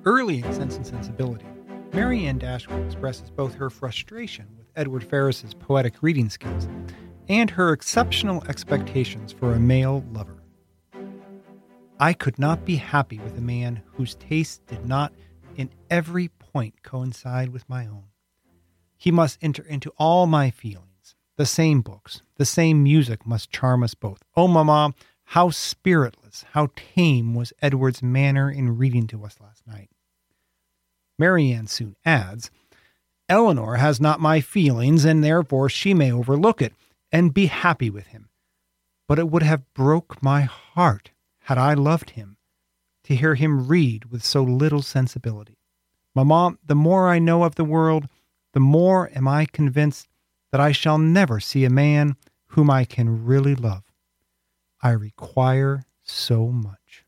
Early in Sense and Sensibility, Mary Ann Dashwood expresses both her frustration with Edward Ferras's poetic reading skills and her exceptional expectations for a male lover. I could not be happy with a man whose tastes did not in every point coincide with my own. He must enter into all my feelings. The same books, the same music must charm us both. Oh, Mamma, how spiritless, how tame was Edward's manner in reading to us last night. Mary Ann soon adds, Eleanor has not my feelings, and therefore she may overlook it and be happy with him. But it would have broke my heart, had I loved him, to hear him read with so little sensibility. Mamma, the more I know of the world, the more am I convinced that I shall never see a man whom I can really love. I require so much.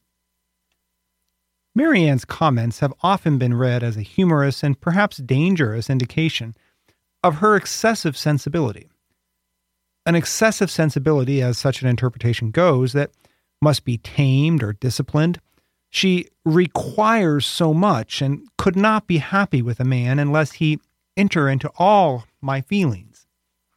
Mary Ann's comments have often been read as a humorous and perhaps dangerous indication of her excessive sensibility. An excessive sensibility, as such an interpretation goes, that must be tamed or disciplined. She requires so much and could not be happy with a man unless he enter into all my feelings.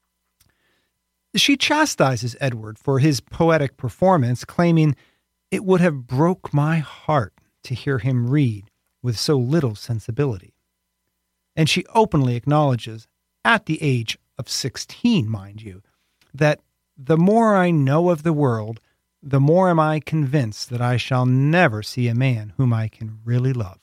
She chastises Edward for his poetic performance, claiming it would have broke my heart to hear him read with so little sensibility. And she openly acknowledges, at the age of 16, mind you, that the more I know of the world, the more am I convinced that I shall never see a man whom I can really love.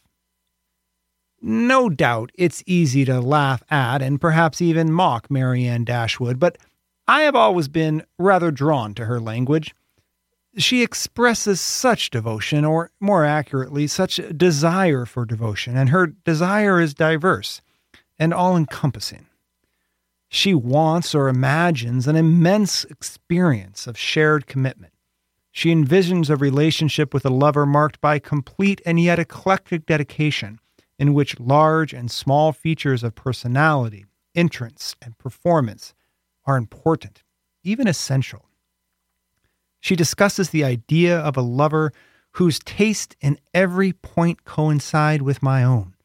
No doubt it's easy to laugh at and perhaps even mock Mary Ann Dashwood, but I have always been rather drawn to her language. She expresses such devotion, or more accurately, such desire for devotion, and her desire is diverse and all-encompassing. She wants or imagines an immense experience of shared commitment. She envisions a relationship with a lover marked by complete and yet eclectic dedication, in which large and small features of personality, entrance, and performance are important, even essential. She discusses the idea of a lover whose taste in every point coincide with my own.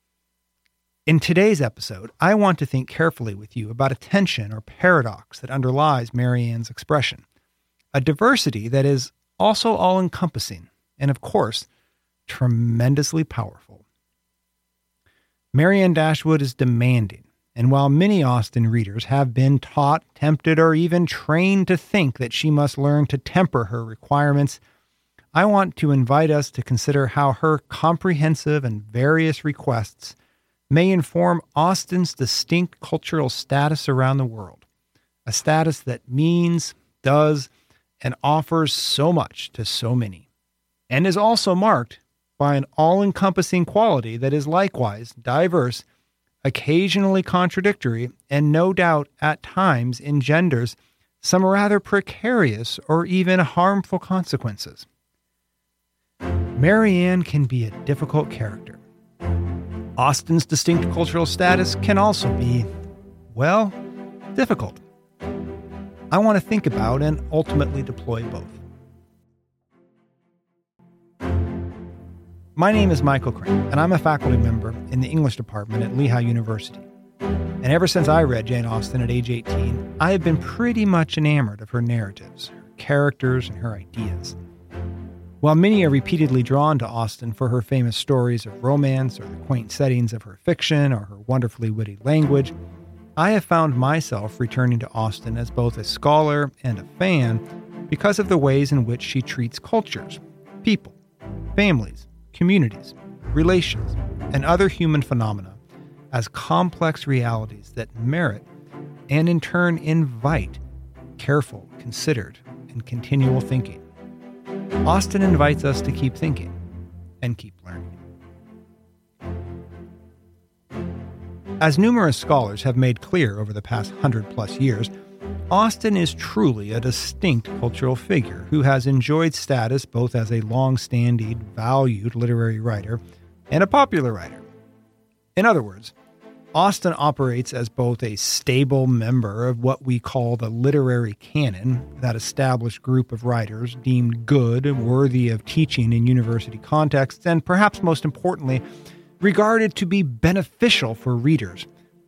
In today's episode, I want to think carefully with you about a tension or paradox that underlies Mary Ann's expression, a diversity that is also all-encompassing and, of course, tremendously powerful. Mary Ann Dashwood is demanding, and while many Austen readers have been taught, tempted, or even trained to think that she must learn to temper her requirements, I want to invite us to consider how her comprehensive and various requests may inform Austen's distinct cultural status around the world, a status that means, does, and offers so much to so many, and is also marked by an all-encompassing quality that is likewise diverse, occasionally contradictory, and no doubt at times engenders some rather precarious or even harmful consequences. Mary Ann can be a difficult character. Austen's distinct cultural status can also be, well, difficult. I want to think about and ultimately deploy both. My name is Michael Crane, and I'm a faculty member in the English department at Lehigh University. And ever since I read Jane Austen at age 18, I have been pretty much enamored of her narratives, her characters, and her ideas. While many are repeatedly drawn to Austen for her famous stories of romance or the quaint settings of her fiction or her wonderfully witty language, I have found myself returning to Austen as both a scholar and a fan because of the ways in which she treats cultures, people, families, communities, relations, and other human phenomena as complex realities that merit and in turn invite careful, considered, and continual thinking. Austen invites us to keep thinking and keep learning. As numerous scholars have made clear over the past 100+ years, Austen is truly a distinct cultural figure who has enjoyed status both as a long-standing, valued literary writer and a popular writer. In other words, Austen operates as both a stable member of what we call the literary canon, that established group of writers deemed good, worthy of teaching in university contexts, and perhaps most importantly, regarded to be beneficial for readers.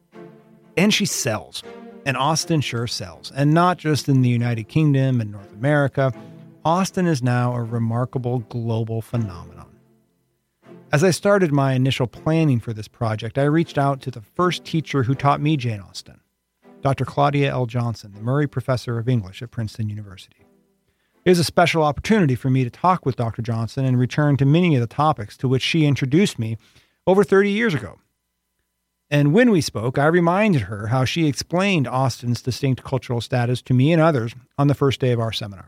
And she sells. And Austen sure sells. And not just in the United Kingdom and North America. Austen is now a remarkable global phenomenon. As I started my initial planning for this project, I reached out to the first teacher who taught me Jane Austen, Dr. Claudia L. Johnson, the Murray Professor of English at Princeton University. It was a special opportunity for me to talk with Dr. Johnson and return to many of the topics to which she introduced me over 30 years ago. And when we spoke, I reminded her how she explained Austen's distinct cultural status to me and others on the first day of our seminar.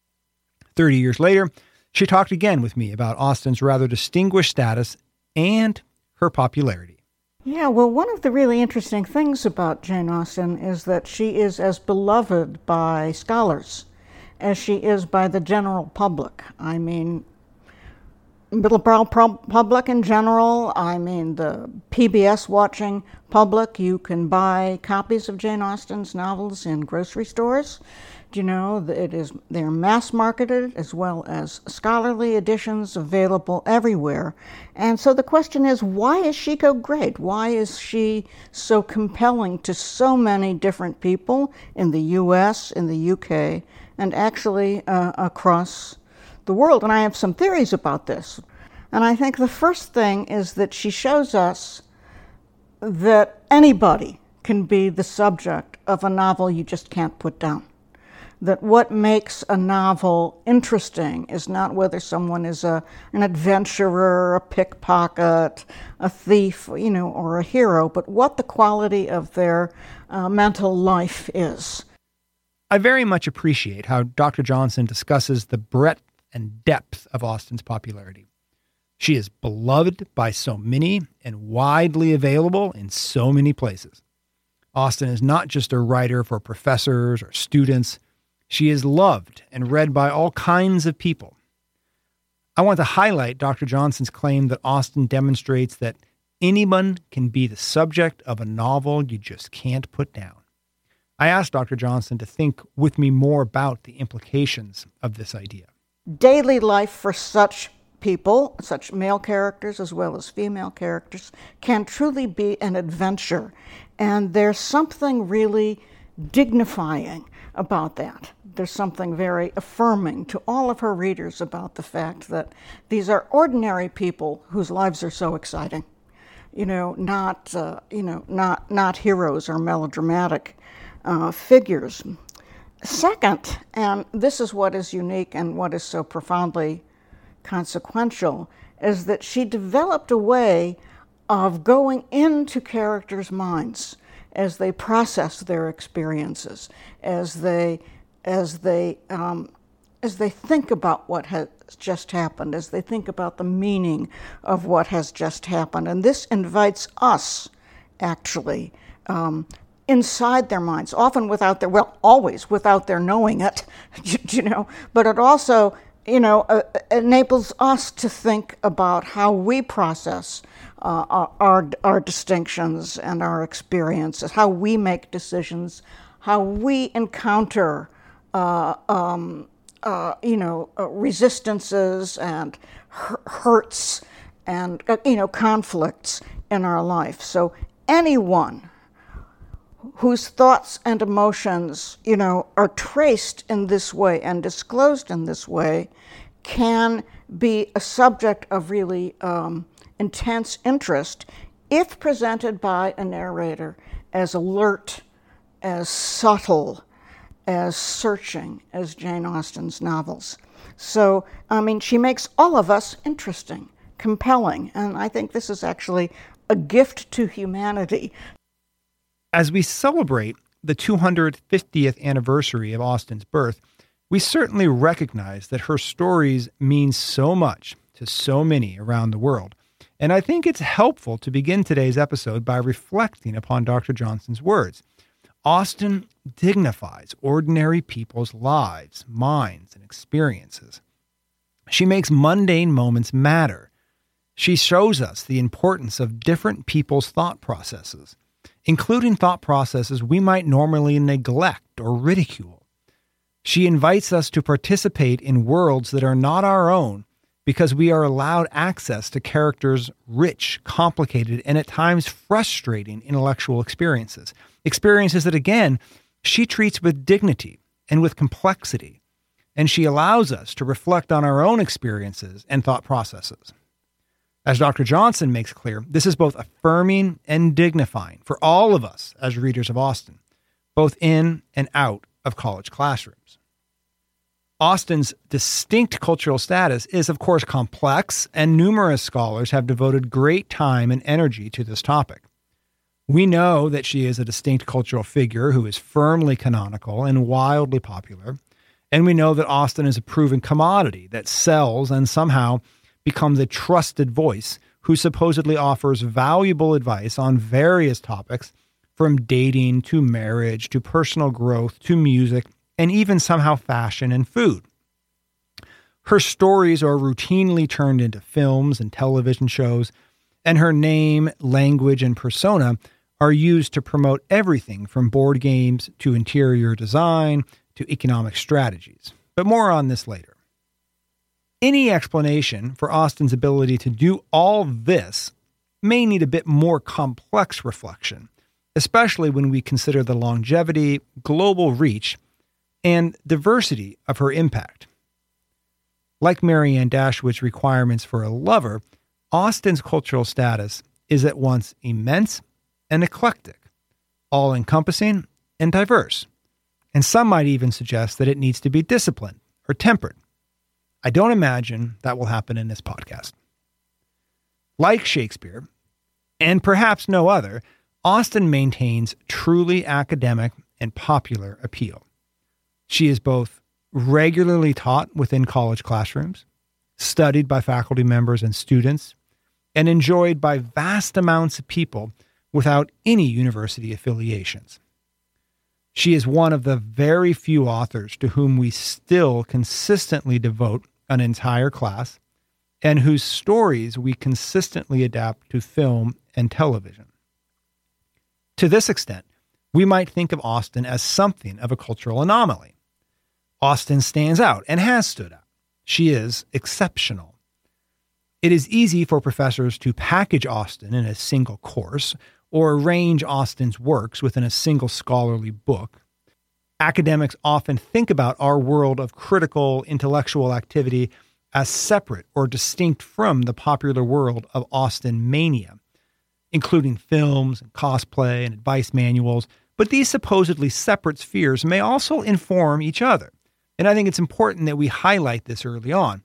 30 years later, she talked again with me about Austen's rather distinguished status and her popularity. Yeah, well, one of the really interesting things about Jane Austen is that she is as beloved by scholars as she is by the general public. I mean, middle-brow public in general, I mean the PBS watching public. You can buy copies of Jane Austen's novels in grocery stores. You know, they're mass marketed as well as scholarly editions available everywhere. And so the question is, why is she so great? Why is she so compelling to so many different people in the US, in the UK, and actually across the world? And I have some theories about this. And I think the first thing is that she shows us that anybody can be the subject of a novel you just can't put down. That what makes a novel interesting is not whether someone is an adventurer, a pickpocket, a thief, or a hero, but what the quality of their mental life is. I very much appreciate how Dr. Johnson discusses the breadth and depth of Austen's popularity. She is beloved by so many and widely available in so many places. Austen is not just a writer for professors or students. She is loved and read by all kinds of people. I want to highlight Dr. Johnson's claim that Austen demonstrates that anyone can be the subject of a novel you just can't put down. I asked Dr. Johnson to think with me more about the implications of this idea. Daily life for such people, such male characters as well as female characters, can truly be an adventure. And there's something really dignifying about that. There's something very affirming to all of her readers about the fact that these are ordinary people whose lives are so exciting. Not heroes or melodramatic figures. Second, and this is what is unique and what is so profoundly consequential, is that she developed a way of going into characters' minds as they process their experiences, as they think about what has just happened, as they think about the meaning of what has just happened. And this invites us, actually, inside their minds, often without their, always without their knowing it, but it also, enables us to think about how we process our distinctions and our experiences, how we make decisions, how we encounter resistances and hurts and conflicts in our life. So anyone whose thoughts and emotions are traced in this way and disclosed in this way can be a subject of really intense interest if presented by a narrator as alert, as subtle, as searching as Jane Austen's novels. So, she makes all of us interesting, compelling, and I think this is actually a gift to humanity. As we celebrate the 250th anniversary of Austen's birth, we certainly recognize that her stories mean so much to so many around the world. And I think it's helpful to begin today's episode by reflecting upon Dr. Johnson's words. Austen dignifies ordinary people's lives, minds, and experiences. She makes mundane moments matter. She shows us the importance of different people's thought processes, including thought processes we might normally neglect or ridicule. She invites us to participate in worlds that are not our own because we are allowed access to characters' rich, complicated, and at times frustrating intellectual experiences. Experiences that, again, she treats with dignity and with complexity, and she allows us to reflect on our own experiences and thought processes. As Dr. Johnson makes clear, this is both affirming and dignifying for all of us as readers of Austen, both in and out of college classrooms. Austen's distinct cultural status is, of course, complex, and numerous scholars have devoted great time and energy to this topic. We know that she is a distinct cultural figure who is firmly canonical and wildly popular, and we know that Austen is a proven commodity that sells and somehow becomes a trusted voice who supposedly offers valuable advice on various topics, from dating to marriage to personal growth to music and even somehow fashion and food. Her stories are routinely turned into films and television shows, and her name, language, and persona are used to promote everything from board games to interior design to economic strategies. But more on this later. Any explanation for Austen's ability to do all this may need a bit more complex reflection, especially when we consider the longevity, global reach, and diversity of her impact. Like Marianne Dashwood's requirements for a lover, Austen's cultural status is at once immense and eclectic, all-encompassing and diverse, and some might even suggest that it needs to be disciplined or tempered. I don't imagine that will happen in this podcast. Like Shakespeare, and perhaps no other, Austen maintains truly academic and popular appeal. She is both regularly taught within college classrooms, studied by faculty members and students, and enjoyed by vast amounts of people without any university affiliations. She is one of the very few authors to whom we still consistently devote an entire class and whose stories we consistently adapt to film and television. To this extent, we might think of Austen as something of a cultural anomaly. Austen stands out and has stood out. She is exceptional. It is easy for professors to package Austen in a single course or arrange Austen's works within a single scholarly book. Academics often think about our world of critical intellectual activity as separate or distinct from the popular world of Austen mania, including films and cosplay and advice manuals, but these supposedly separate spheres may also inform each other. And I think it's important that we highlight this early on.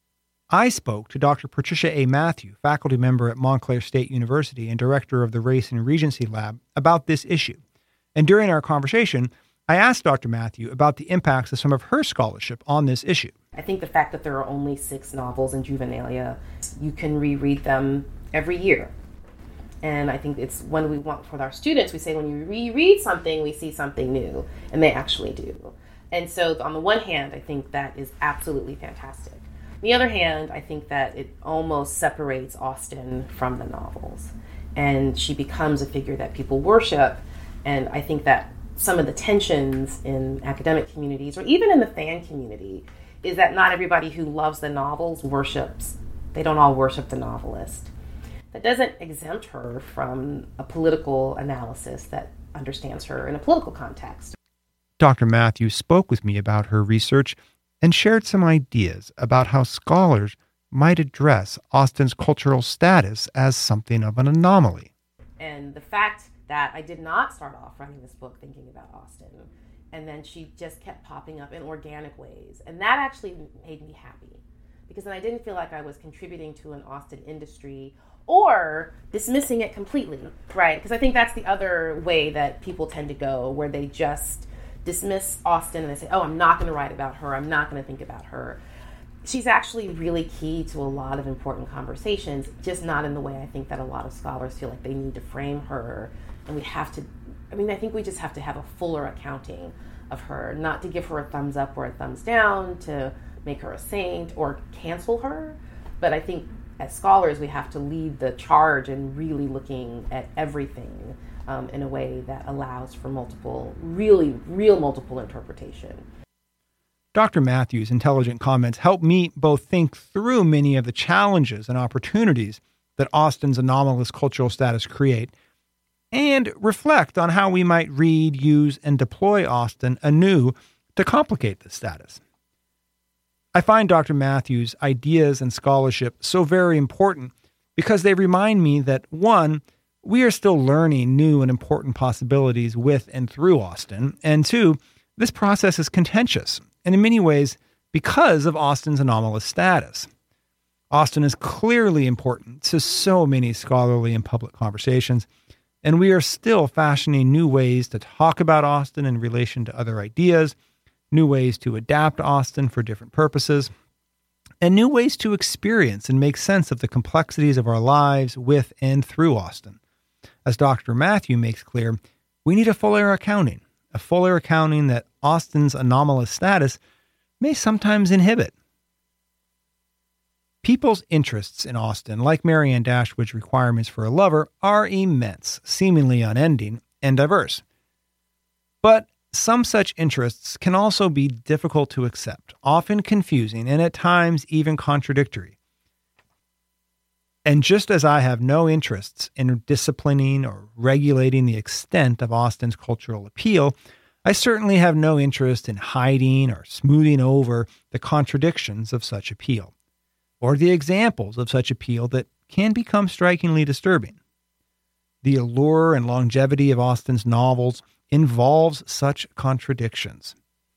I spoke to Dr. Patricia A. Matthew, faculty member at Montclair State University and director of the Race and Regency Lab, about this issue. And during our conversation, I asked Dr. Matthew about the impacts of some of her scholarship on this issue. I think the fact that there are only 6 novels in Juvenilia, you can reread them every year. And I think it's when we want for our students, we say when you reread something, we see something new, and they actually do. And so on the one hand, I think that is absolutely fantastic. On the other hand, I think that it almost separates Austen from the novels. And she becomes a figure that people worship. And I think that some of the tensions in academic communities, or even in the fan community, is that not everybody who loves the novels worships. They don't all worship the novelist. That doesn't exempt her from a political analysis that understands her in a political context. Dr. Matthews spoke with me about her research and shared some ideas about how scholars might address Austen's cultural status as something of an anomaly. And the fact that I did not start off writing this book thinking about Austen, and then she just kept popping up in organic ways, and that actually made me happy, because then I didn't feel like I was contributing to an Austen industry or dismissing it completely, right? Because I think that's the other way that people tend to go, where they just dismiss Austen and they say, oh, I'm not going to write about her, I'm not going to think about her. She's actually really key to a lot of important conversations, just not in the way I think that a lot of scholars feel like they need to frame her. And we have to, I think we just have to have a fuller accounting of her, not to give her a thumbs up or a thumbs down, to make her a saint or cancel her. But I think as scholars, we have to lead the charge in really looking at everything in a way that allows for real multiple interpretation. Dr. Matthews' intelligent comments help me both think through many of the challenges and opportunities that Austen's anomalous cultural status create, and reflect on how we might read, use, and deploy Austen anew to complicate this status. I find Dr. Matthews' ideas and scholarship so very important because they remind me that, one, we are still learning new and important possibilities with and through Austen, and two, this process is contentious, and in many ways because of Austen's anomalous status. Austen is clearly important to so many scholarly and public conversations, and we are still fashioning new ways to talk about Austen in relation to other ideas, new ways to adapt Austen for different purposes, and new ways to experience and make sense of the complexities of our lives with and through Austen. As Dr. Matthew makes clear, we need a fuller accounting that Austen's anomalous status may sometimes inhibit. People's interests in Austen, like Marianne Dashwood's requirements for a lover, are immense, seemingly unending, and diverse. But some such interests can also be difficult to accept, often confusing, and at times even contradictory. And just as I have no interests in disciplining or regulating the extent of Austen's cultural appeal, I certainly have no interest in hiding or smoothing over the contradictions of such appeal, or the examples of such appeal that can become strikingly disturbing. The allure and longevity of Austen's novels involves such contradictions.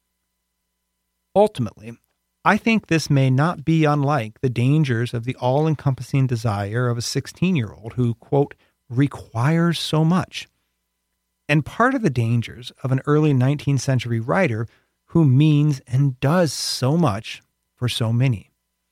Ultimately, I think this may not be unlike the dangers of the all-encompassing desire of a 16-year-old who, quote, requires so much, and part of the dangers of an early 19th century writer who means and does so much for so many.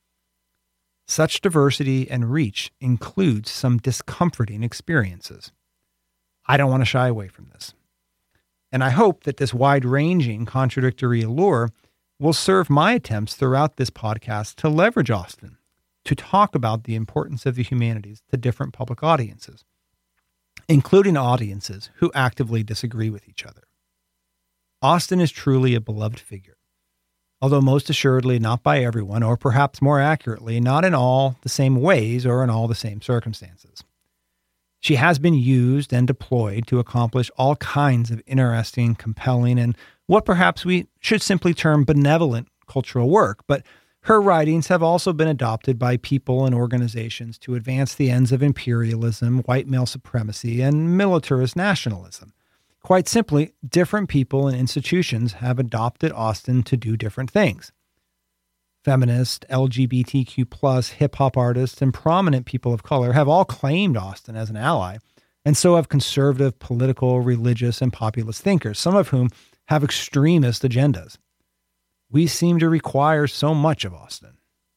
Such diversity and reach includes some discomforting experiences. I don't want to shy away from this. And I hope that this wide-ranging contradictory allure will serve my attempts throughout this podcast to leverage Austen, to talk about the importance of the humanities to different public audiences, including audiences who actively disagree with each other. Austen is truly a beloved figure, although most assuredly not by everyone, or perhaps more accurately, not in all the same ways or in all the same circumstances. She has been used and deployed to accomplish all kinds of interesting, compelling, and what perhaps we should simply term benevolent cultural work, but her writings have also been adopted by people and organizations to advance the ends of imperialism, white male supremacy, and militarist nationalism. Quite simply, different people and institutions have adopted Austen to do different things. Feminist, LGBTQ+, hip-hop artists, and prominent people of color have all claimed Austen as an ally, and so have conservative, political, religious, and populist thinkers, some of whom have extremist agendas. We seem to require so much of Austen.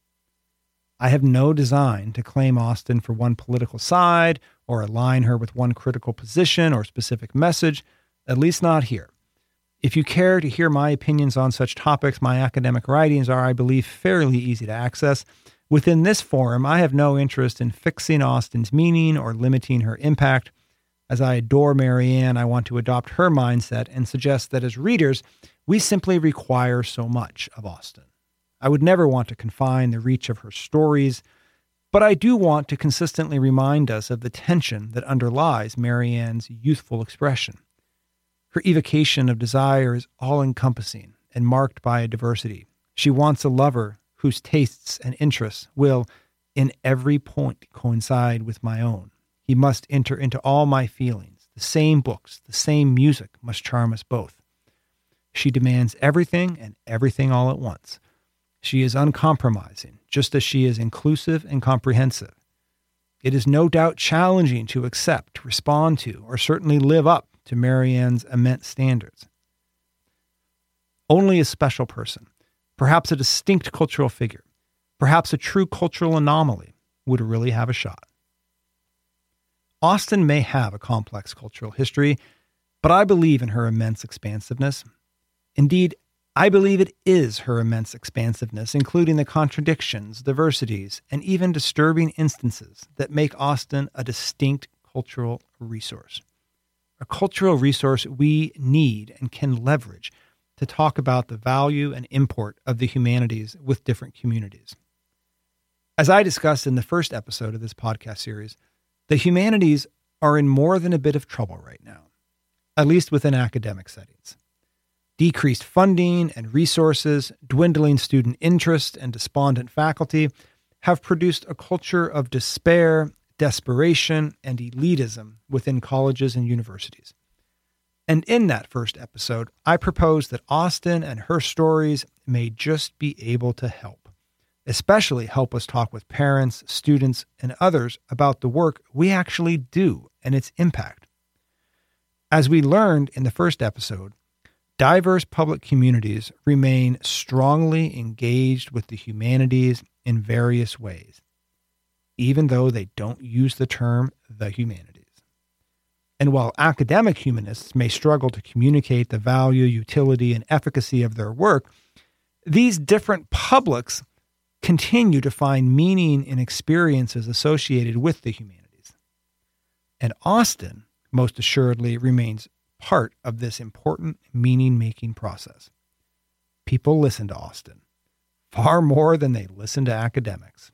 I have no design to claim Austen for one political side or align her with one critical position or specific message, at least not here. If you care to hear my opinions on such topics, my academic writings are, I believe, fairly easy to access. Within this forum, I have no interest in fixing Austen's meaning or limiting her impact. As I adore Marianne, I want to adopt her mindset and suggest that as readers, we simply require so much of Austen. I would never want to confine the reach of her stories, but I do want to consistently remind us of the tension that underlies Marianne's youthful expression. Her evocation of desire is all-encompassing and marked by a diversity. She wants a lover whose tastes and interests will, in every point, coincide with my own. He must enter into all my feelings. The same books, the same music must charm us both. She demands everything and everything all at once. She is uncompromising, just as she is inclusive and comprehensive. It is no doubt challenging to accept, respond to, or certainly live up to Marianne's immense standards. Only a special person, perhaps a distinct cultural figure, perhaps a true cultural anomaly, would really have a shot. Austen may have a complex cultural history, but I believe in her immense expansiveness. Indeed, I believe it is her immense expansiveness, including the contradictions, diversities, and even disturbing instances that make Austin a distinct cultural resource. A cultural resource we need and can leverage to talk about the value and import of the humanities with different communities. As I discussed in the first episode of this podcast series, the humanities are in more than a bit of trouble right now, at least within academic settings. Decreased funding and resources, dwindling student interest, and despondent faculty have produced a culture of despair, desperation, and elitism within colleges and universities. And in that first episode, I proposed that Austin and her stories may just be able to help, especially help us talk with parents, students, and others about the work we actually do and its impact. As we learned in the first episode, diverse public communities remain strongly engaged with the humanities in various ways, even though they don't use the term the humanities. And while academic humanists may struggle to communicate the value, utility, and efficacy of their work, these different publics continue to find meaning in experiences associated with the humanities. And Austin, most assuredly, remains part of this important meaning-making process. People listen to Austin far more than they listen to academics.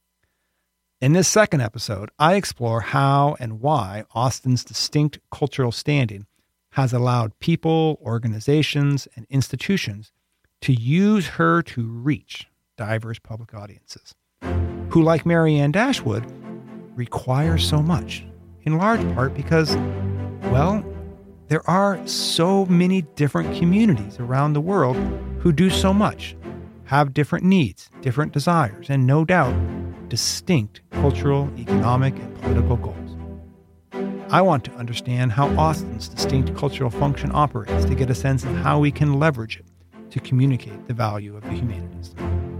In this second episode, I explore how and why Austin's distinct cultural standing has allowed people, organizations, and institutions to use her to reach diverse public audiences, who, like Marianne Dashwood, require so much, in large part because, well, there are so many different communities around the world who do so much, have different needs, different desires, and no doubt, distinct cultural, economic, and political goals. I want to understand how Austin's distinct cultural function operates to get a sense of how we can leverage it to communicate the value of the humanities.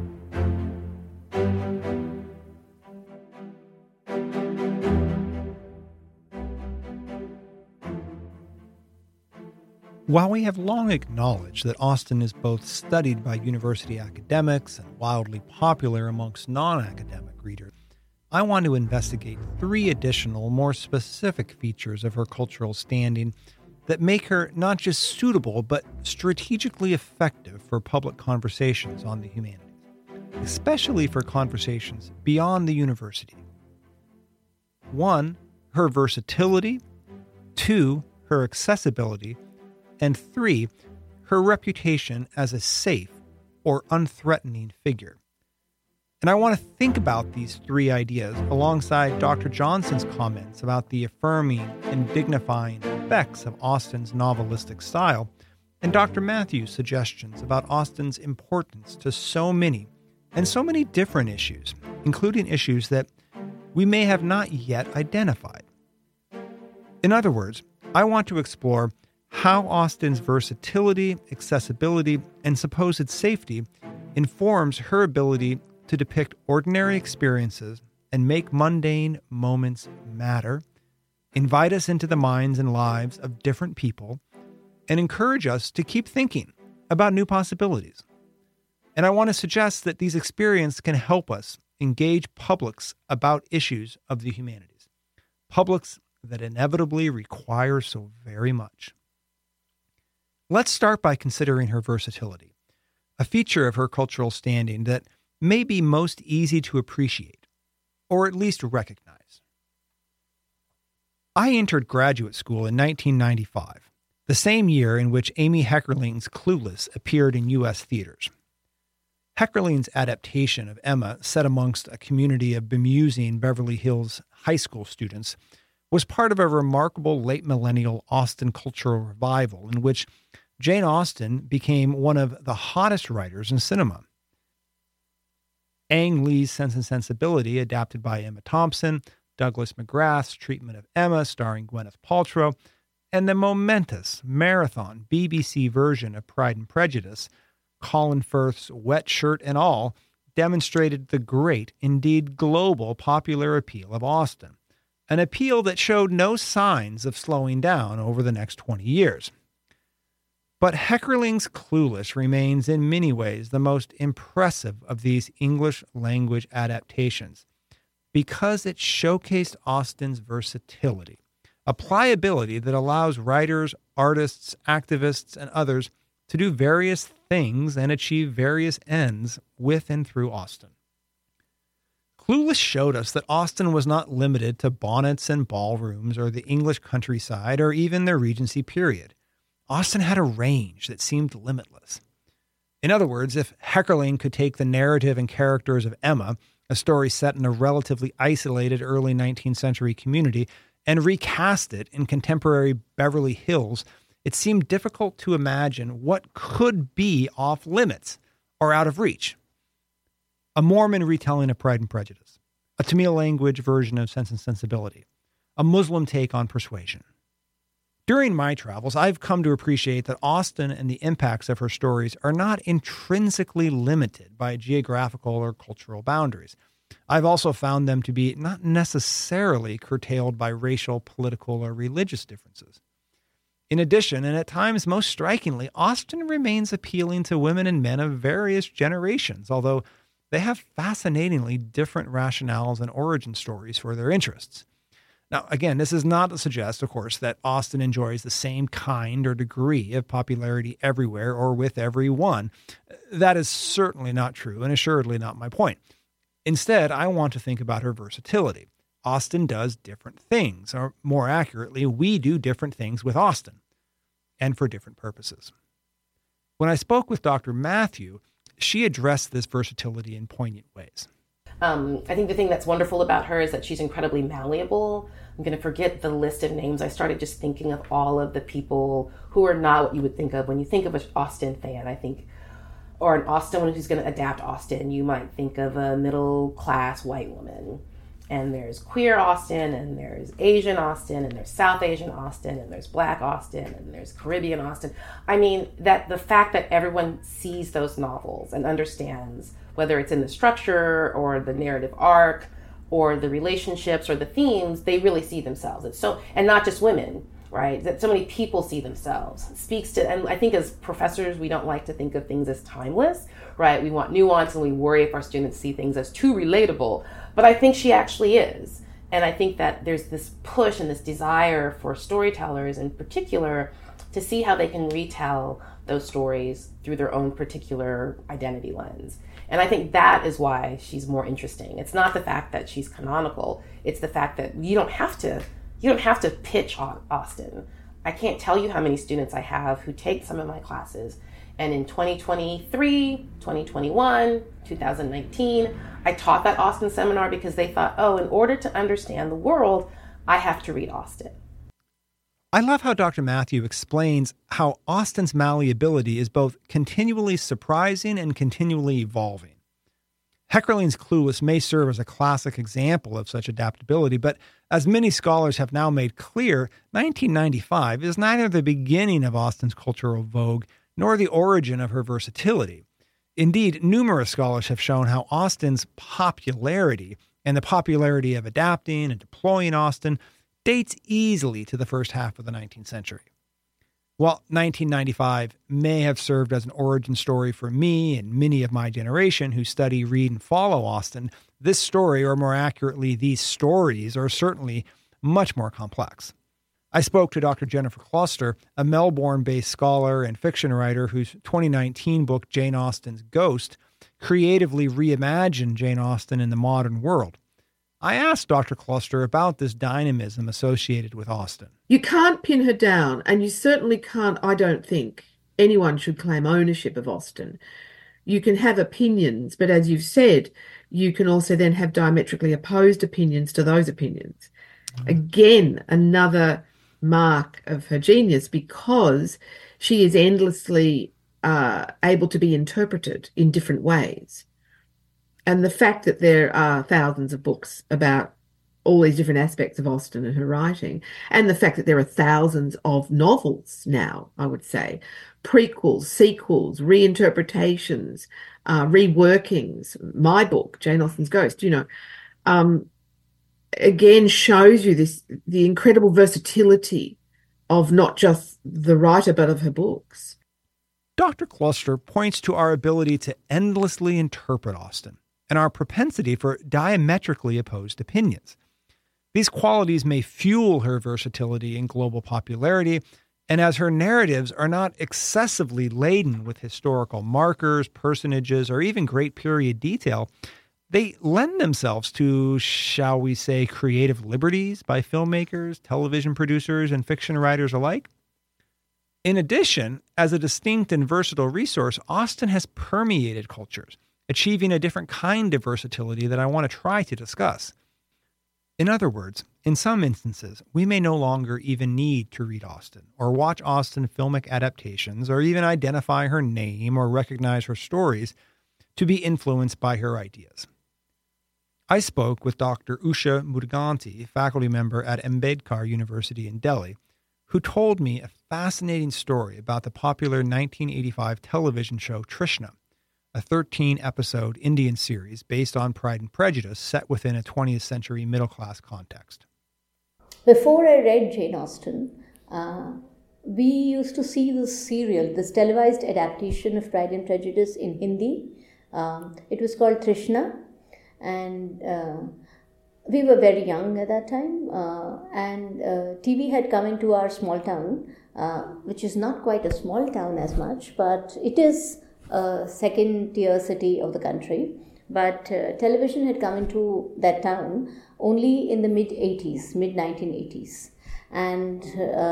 While we have long acknowledged that Austin is both studied by university academics and wildly popular amongst non-academic readers, I want to investigate 3 additional, more specific features of her cultural standing that make her not just suitable, but strategically effective for public conversations on the humanities, especially for conversations beyond the university. 1, her versatility. 2, her accessibility. And 3, her reputation as a safe or unthreatening figure. And I want to think about these 3 ideas alongside Dr. Johnson's comments about the affirming and dignifying effects of Austin's novelistic style, and Dr. Matthews' suggestions about Austin's importance to so many different issues, including issues that we may have not yet identified. In other words, I want to explore how Austin's versatility, accessibility, and supposed safety informs her ability to depict ordinary experiences and make mundane moments matter, invite us into the minds and lives of different people, and encourage us to keep thinking about new possibilities. And I want to suggest that these experiences can help us engage publics about issues of the humanities, publics that inevitably require so very much. Let's start by considering her versatility, a feature of her cultural standing that may be most easy to appreciate, or at least recognize. I entered graduate school in 1995, the same year in which Amy Heckerling's Clueless appeared in U.S. theaters. Heckerling's adaptation of Emma, set amongst a community of bemusing Beverly Hills high school students, was part of a remarkable late millennial Austin cultural revival in which Jane Austen became one of the hottest writers in cinema. Ang Lee's Sense and Sensibility, adapted by Emma Thompson, Douglas McGrath's treatment of Emma, starring Gwyneth Paltrow, and the momentous marathon BBC version of Pride and Prejudice, Colin Firth's Wet Shirt and All, demonstrated the great, indeed global, popular appeal of Austen, an appeal that showed no signs of slowing down over the next 20 years. But Heckerling's Clueless remains in many ways the most impressive of these English language adaptations because it showcased Austen's versatility, a pliability that allows writers, artists, activists, and others to do various things and achieve various ends with and through Austen. Clueless showed us that Austen was not limited to bonnets and ballrooms or the English countryside or even the Regency period. Austen had a range that seemed limitless. In other words, if Heckerling could take the narrative and characters of Emma, a story set in a relatively isolated early 19th century community, and recast it in contemporary Beverly Hills, it seemed difficult to imagine what could be off limits or out of reach. A Mormon retelling of Pride and Prejudice, a Tamil language version of Sense and Sensibility, a Muslim take on Persuasion. During my travels, I've come to appreciate that Austen and the impacts of her stories are not intrinsically limited by geographical or cultural boundaries. I've also found them to be not necessarily curtailed by racial, political, or religious differences. In addition, and at times most strikingly, Austen remains appealing to women and men of various generations, although they have fascinatingly different rationales and origin stories for their interests. Now, again, this is not to suggest, of course, that Austen enjoys the same kind or degree of popularity everywhere or with everyone. That is certainly not true and assuredly not my point. Instead, I want to think about her versatility. Austen does different things, or more accurately, we do different things with Austen, and for different purposes. When I spoke with Dr. Matthew, she addressed this versatility in poignant ways. I think the thing that's wonderful about her is that she's incredibly malleable. I'm going to forget the list of names. I started just thinking of all of the people who are not what you would think of when you think of an Austen fan, I think, or an Austen who's going to adapt Austen. You might think of a middle-class white woman. And there's queer Austen, and there's Asian Austen, and there's South Asian Austen, and there's Black Austen, and there's Caribbean Austen. I mean, that the fact that everyone sees those novels and understands, whether it's in the structure or the narrative arc or the relationships or the themes, they really see themselves. It's so, and not just women, right? That so many people see themselves. It speaks to, and I think as professors, we don't like to think of things as timeless, right? We want nuance, and we worry if our students see things as too relatable. But I think she actually is. And I think that there's this push and this desire for storytellers in particular to see how they can retell those stories through their own particular identity lens. And I think that is why she's more interesting. It's not the fact that she's canonical. It's the fact that you don't have to pitch Austen. I can't tell you how many students I have who take some of my classes, and in 2023, 2021, 2019, I taught that Austen seminar because they thought, oh, in order to understand the world, I have to read Austen. I love how Dr. Matthew explains how Austen's malleability is both continually surprising and continually evolving. Heckerling's Clueless may serve as a classic example of such adaptability, but as many scholars have now made clear, 1995 is neither the beginning of Austen's cultural vogue nor the origin of her versatility. Indeed, numerous scholars have shown how Austen's popularity and the popularity of adapting and deploying Austen dates easily to the first half of the 19th century. While 1995 may have served as an origin story for me and many of my generation who study, read, and follow Austen, this story, or more accurately, these stories, are certainly much more complex. I spoke to Dr. Jennifer Kloster, a Melbourne-based scholar and fiction writer whose 2019 book, Jane Austen's Ghost, creatively reimagined Jane Austen in the modern world. I asked Dr. Kloster about this dynamism associated with Austen. You can't pin her down, and you certainly can't, I don't think, anyone should claim ownership of Austen. You can have opinions, but as you've said, you can also then have diametrically opposed opinions to those opinions. Again, another mark of her genius, because she is endlessly able to be interpreted in different ways. And the fact that there are thousands of books about all these different aspects of Austen and her writing, and the fact that there are thousands of novels now, I would say, prequels, sequels, reinterpretations, reworkings, my book, Jane Austen's Ghost, again shows you the incredible versatility of not just the writer, but of her books. Dr. Cluster points to our ability to endlessly interpret Austen and our propensity for diametrically opposed opinions. These qualities may fuel her versatility and global popularity, and as her narratives are not excessively laden with historical markers, personages, or even great period detail, they lend themselves to, shall we say, creative liberties by filmmakers, television producers, and fiction writers alike. In addition, as a distinct and versatile resource, Austen has permeated cultures, achieving a different kind of versatility that I want to try to discuss. In other words, in some instances, we may no longer even need to read Austen, or watch Austen filmic adaptations, or even identify her name or recognize her stories to be influenced by her ideas. I spoke with Dr. Usha Mudaganti, faculty member at Ambedkar University in Delhi, who told me a fascinating story about the popular 1985 television show Trishna, a 13-episode Indian series based on Pride and Prejudice set within a 20th century middle-class context. Before I read Jane Austen, we used to see this serial, this televised adaptation of Pride and Prejudice in Hindi. It was called Trishna, and we were very young at that time, and TV had come into our small town, which is not quite a small town as much, but it is a second-tier city of the country. But television had come into that town only in the mid-1980s. And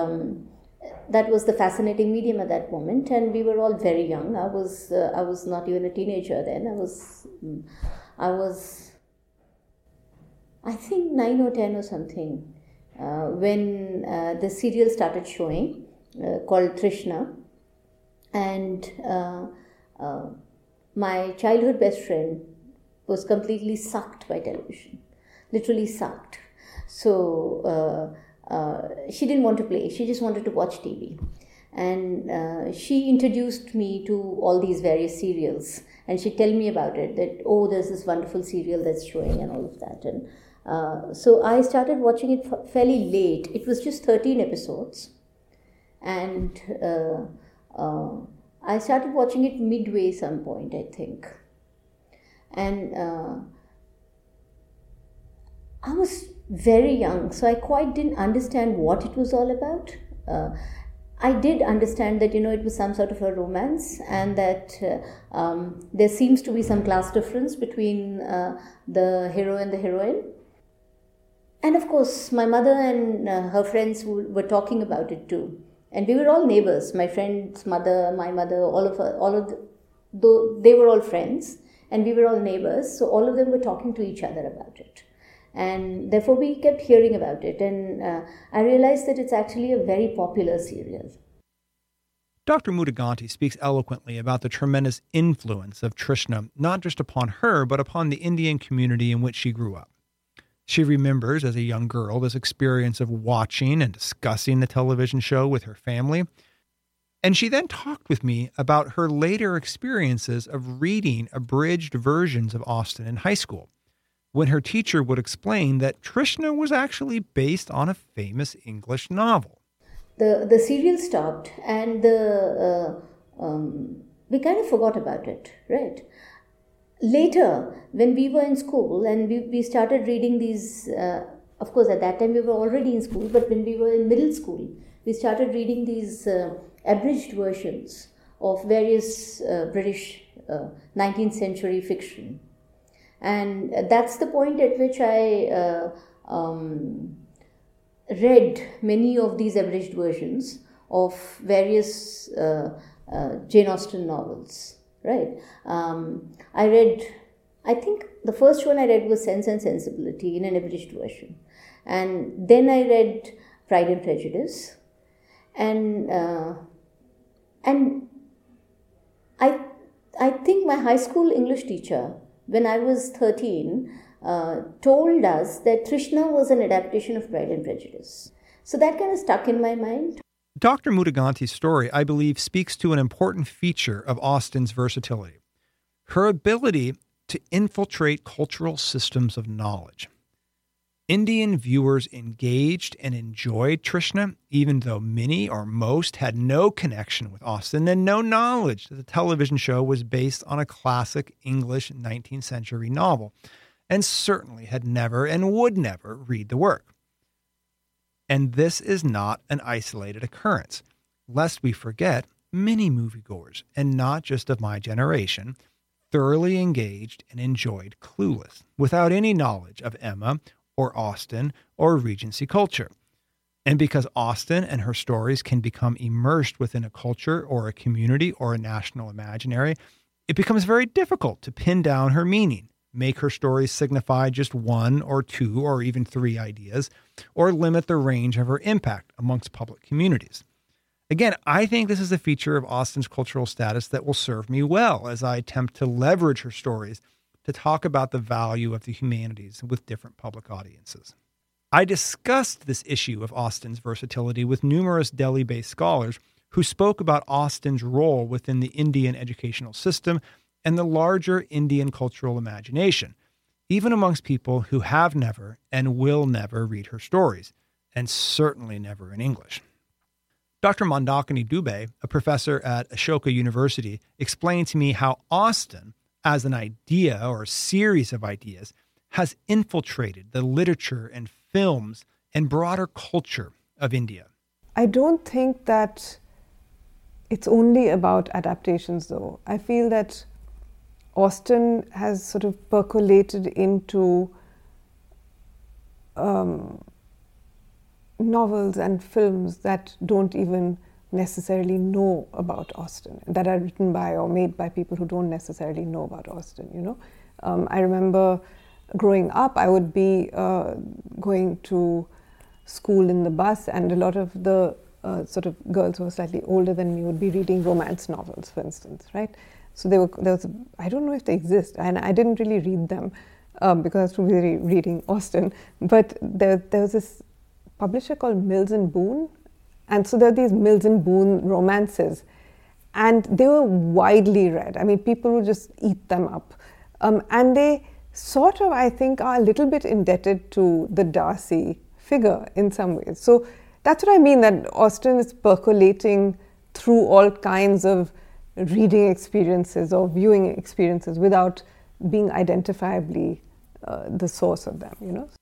that was the fascinating medium at that moment. And we were all very young. I was not even a teenager then. I was, I think, 9 or 10 or something when the serial started showing called Trishna. And my childhood best friend was completely sucked by television, literally sucked. So she didn't want to play, she just wanted to watch TV. And she introduced me to all these various serials, and she'd tell me about it, that, oh, there's this wonderful serial that's showing and all of that. And so I started watching it fairly late. It was just 13 episodes. And I started watching it midway some point, I think. And I was very young, so I quite didn't understand what it was all about. I did understand that, it was some sort of a romance, and that there seems to be some class difference between the hero and the heroine. And of course, my mother and her friends were talking about it too. And we were all neighbors. My friend's mother, my mother, they were all friends, and we were all neighbors. So all of them were talking to each other about it. And therefore we kept hearing about it. And I realized that it's actually a very popular serial. Dr. Mudaganti speaks eloquently about the tremendous influence of Trishna, not just upon her, but upon the Indian community in which she grew up. She remembers as a young girl this experience of watching and discussing the television show with her family. And she then talked with me about her later experiences of reading abridged versions of Austen in high school, when her teacher would explain that Trishna was actually based on a famous English novel. The serial stopped, and we kind of forgot about it, right? Later, when we were in school and we started reading these, of course at that time we were already in school, but when we were in middle school, we started reading these abridged versions of various British 19th century fiction. And that's the point at which I read many of these abridged versions of various Jane Austen novels. Right. I think the first one I read was Sense and Sensibility in an abridged version. And then I read Pride and Prejudice. And I think my high school English teacher, when I was 13, told us that Trishna was an adaptation of Pride and Prejudice. So that kind of stuck in my mind. Dr. Mudaganti's story, I believe, speaks to an important feature of Austen's versatility, her ability to infiltrate cultural systems of knowledge. Indian viewers engaged and enjoyed Trishna, even though many or most had no connection with Austen and no knowledge that the television show was based on a classic English 19th century novel, and certainly had never and would never read the work. And this is not an isolated occurrence. Lest we forget, many moviegoers, and not just of my generation, thoroughly engaged and enjoyed Clueless, without any knowledge of Emma or Austen or Regency culture. And because Austen and her stories can become immersed within a culture or a community or a national imaginary, it becomes very difficult to pin down her meaning, make her stories signify just one or two or even three ideas, or limit the range of her impact amongst public communities. Again, I think this is a feature of Austen's cultural status that will serve me well as I attempt to leverage her stories to talk about the value of the humanities with different public audiences. I discussed this issue of Austen's versatility with numerous Delhi-based scholars who spoke about Austen's role within the Indian educational system and the larger Indian cultural imagination, even amongst people who have never and will never read her stories, and certainly never in English. Dr. Mandakini Dubey, a professor at Ashoka University, explained to me how Austen, as an idea or a series of ideas, has infiltrated the literature and films and broader culture of India. I don't think that it's only about adaptations, though. I feel that Austen has sort of percolated into novels and films that don't even necessarily know about Austen, that are written by or made by people who don't necessarily know about Austen, you know. I remember growing up, I would be going to school in the bus, and a lot of the sort of girls who were slightly older than me would be reading romance novels, for instance, right? So there was, I don't know if they exist, and I didn't really read them because I was too busy reading Austen, but there was this publisher called Mills and Boon, and so there are these Mills and Boon romances, and they were widely read. I mean, people would just eat them up, and they sort of, I think, are a little bit indebted to the Darcy figure in some ways. So that's what I mean, that Austen is percolating through all kinds of reading experiences or viewing experiences without being identifiably the source of them, you know.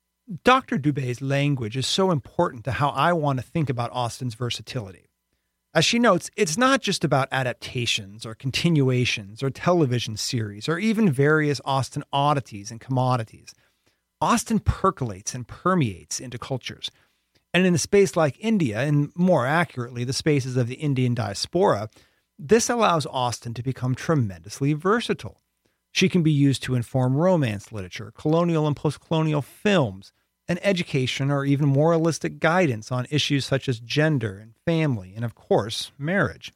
Dr. Dubey's language is so important to how I want to think about Austen's versatility. As she notes, it's not just about adaptations or continuations or television series or even various Austen oddities and commodities. Austen percolates and permeates into cultures. And in a space like India, and more accurately, the spaces of the Indian diaspora, this allows Austen to become tremendously versatile. She can be used to inform romance literature, colonial and post-colonial films, and education or even moralistic guidance on issues such as gender and family and, of course, marriage.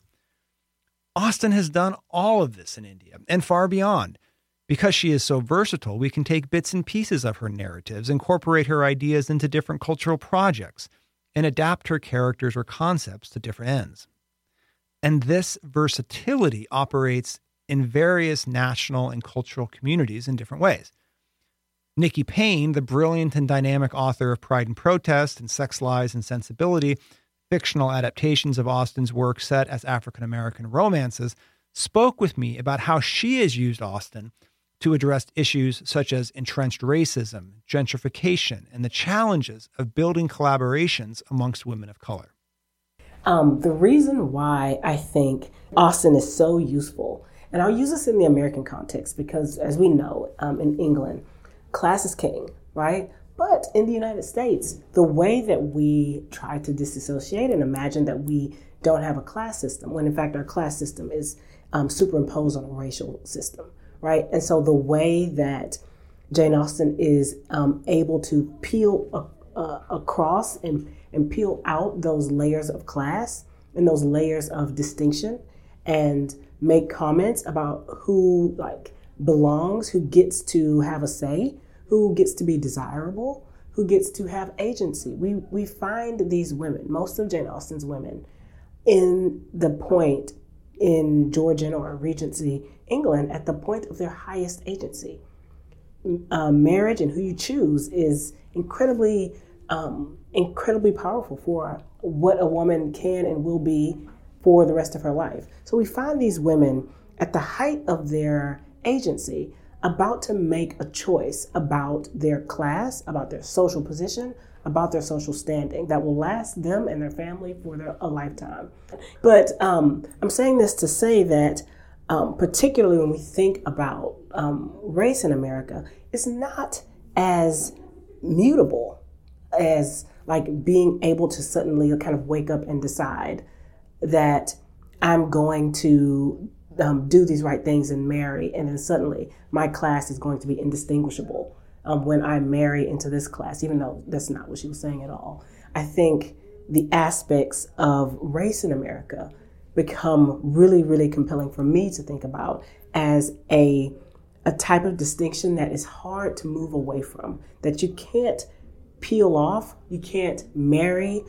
Austen has done all of this in India and far beyond. Because she is so versatile, we can take bits and pieces of her narratives, incorporate her ideas into different cultural projects, and adapt her characters or concepts to different ends. And this versatility operates in various national and cultural communities in different ways. Nikki Payne, the brilliant and dynamic author of Pride and Protest and Sex, Lies, and Sensibility, fictional adaptations of Austen's work set as African-American romances, spoke with me about how she has used Austen to address issues such as entrenched racism, gentrification, and the challenges of building collaborations amongst women of color. The reason why I think Austen is so useful, and I'll use this in the American context because, as we know, in England, class is king, right? But in the United States, the way that we try to disassociate and imagine that we don't have a class system, when in fact our class system is superimposed on a racial system, right? And so the way that Jane Austen is able to peel across and peel out those layers of class and those layers of distinction and make comments about who belongs, who gets to have a say, who gets to be desirable, who gets to have agency. We find these women, most of Jane Austen's women, in the point in Georgian or Regency England at the point of their highest agency. Marriage and who you choose is incredibly incredibly powerful for what a woman can and will be for the rest of her life. So we find these women at the height of their agency about to make a choice about their class, about their social position, about their social standing that will last them and their family for a lifetime. But I'm saying this to say that particularly when we think about race in America, it's not as mutable as like being able to suddenly kind of wake up and decide that I'm going to do these right things and marry, and then suddenly my class is going to be indistinguishable when I marry into this class, even though that's not what she was saying at all. I think the aspects of race in America become really, really compelling for me to think about as a type of distinction that is hard to move away from, that you can't peel off, you can't marry.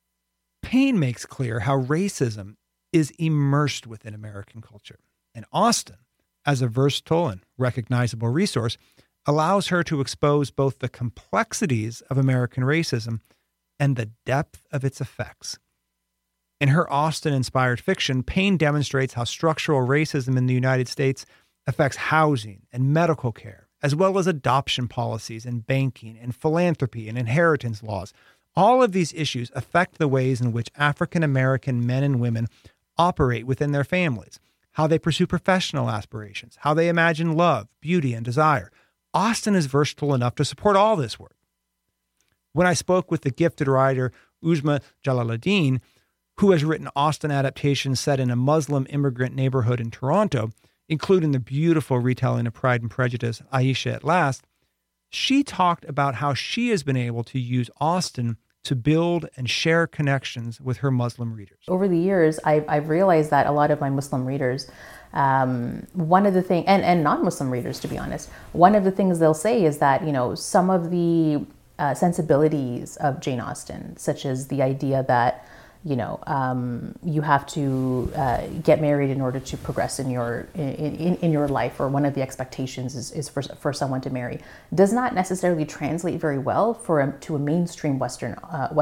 Payne makes clear how racism is immersed within American culture. And Austen, as a versatile and recognizable resource, allows her to expose both the complexities of American racism and the depth of its effects. In her Austen-inspired fiction, Payne demonstrates how structural racism in the United States affects housing and medical care, as well as adoption policies and banking and philanthropy and inheritance laws. All of these issues affect the ways in which African American men and women operate within their families, how they pursue professional aspirations, how they imagine love, beauty, and desire. Austen is versatile enough to support all this work. When I spoke with the gifted writer Uzma Jalaluddin, who has written Austen adaptations set in a Muslim immigrant neighborhood in Toronto, including the beautiful retelling of Pride and Prejudice, Aisha at Last, she talked about how she has been able to use Austen to build and share connections with her Muslim readers. Over the years, I've realized that a lot of my Muslim readers, one of the things, and non-Muslim readers, to be honest, one of the things they'll say is that, you know, some of the sensibilities of Jane Austen, such as the idea that, you know, you have to get married in order to progress in your life, or one of the expectations is for someone to marry, does not necessarily translate very well to a mainstream Western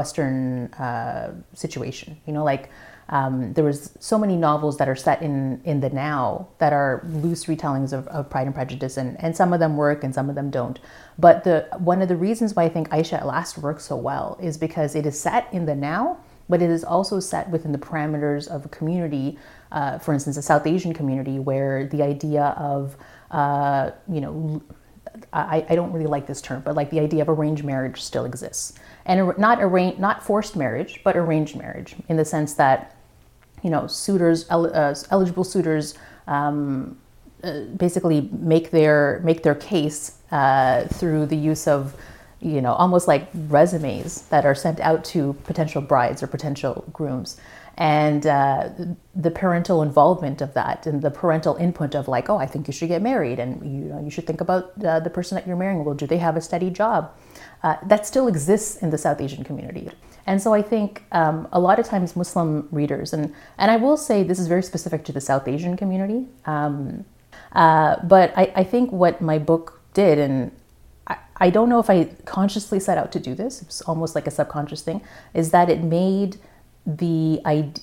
situation. You know, like there was so many novels that are set in the now that are loose retellings of Pride and Prejudice, and some of them work and some of them don't. But one of the reasons why I think Aisha at Last works so well is because it is set in the now, but it is also set within the parameters of a community, for instance, a South Asian community, where the idea of, you know, I don't really like this term, but like the idea of arranged marriage still exists. And not forced marriage, but arranged marriage, in the sense that, you know, suitors, eligible suitors, basically make their case through the use of, you know, almost like resumes that are sent out to potential brides or potential grooms. And the parental involvement of that, and the parental input of like, oh, I think you should get married, and you should think about the person that you're marrying. Well, do they have a steady job? That still exists in the South Asian community. And so I think a lot of times Muslim readers, and I will say this is very specific to the South Asian community, but I think what my book did, and I don't know if I consciously set out to do this, it's almost like a subconscious thing, is that it made the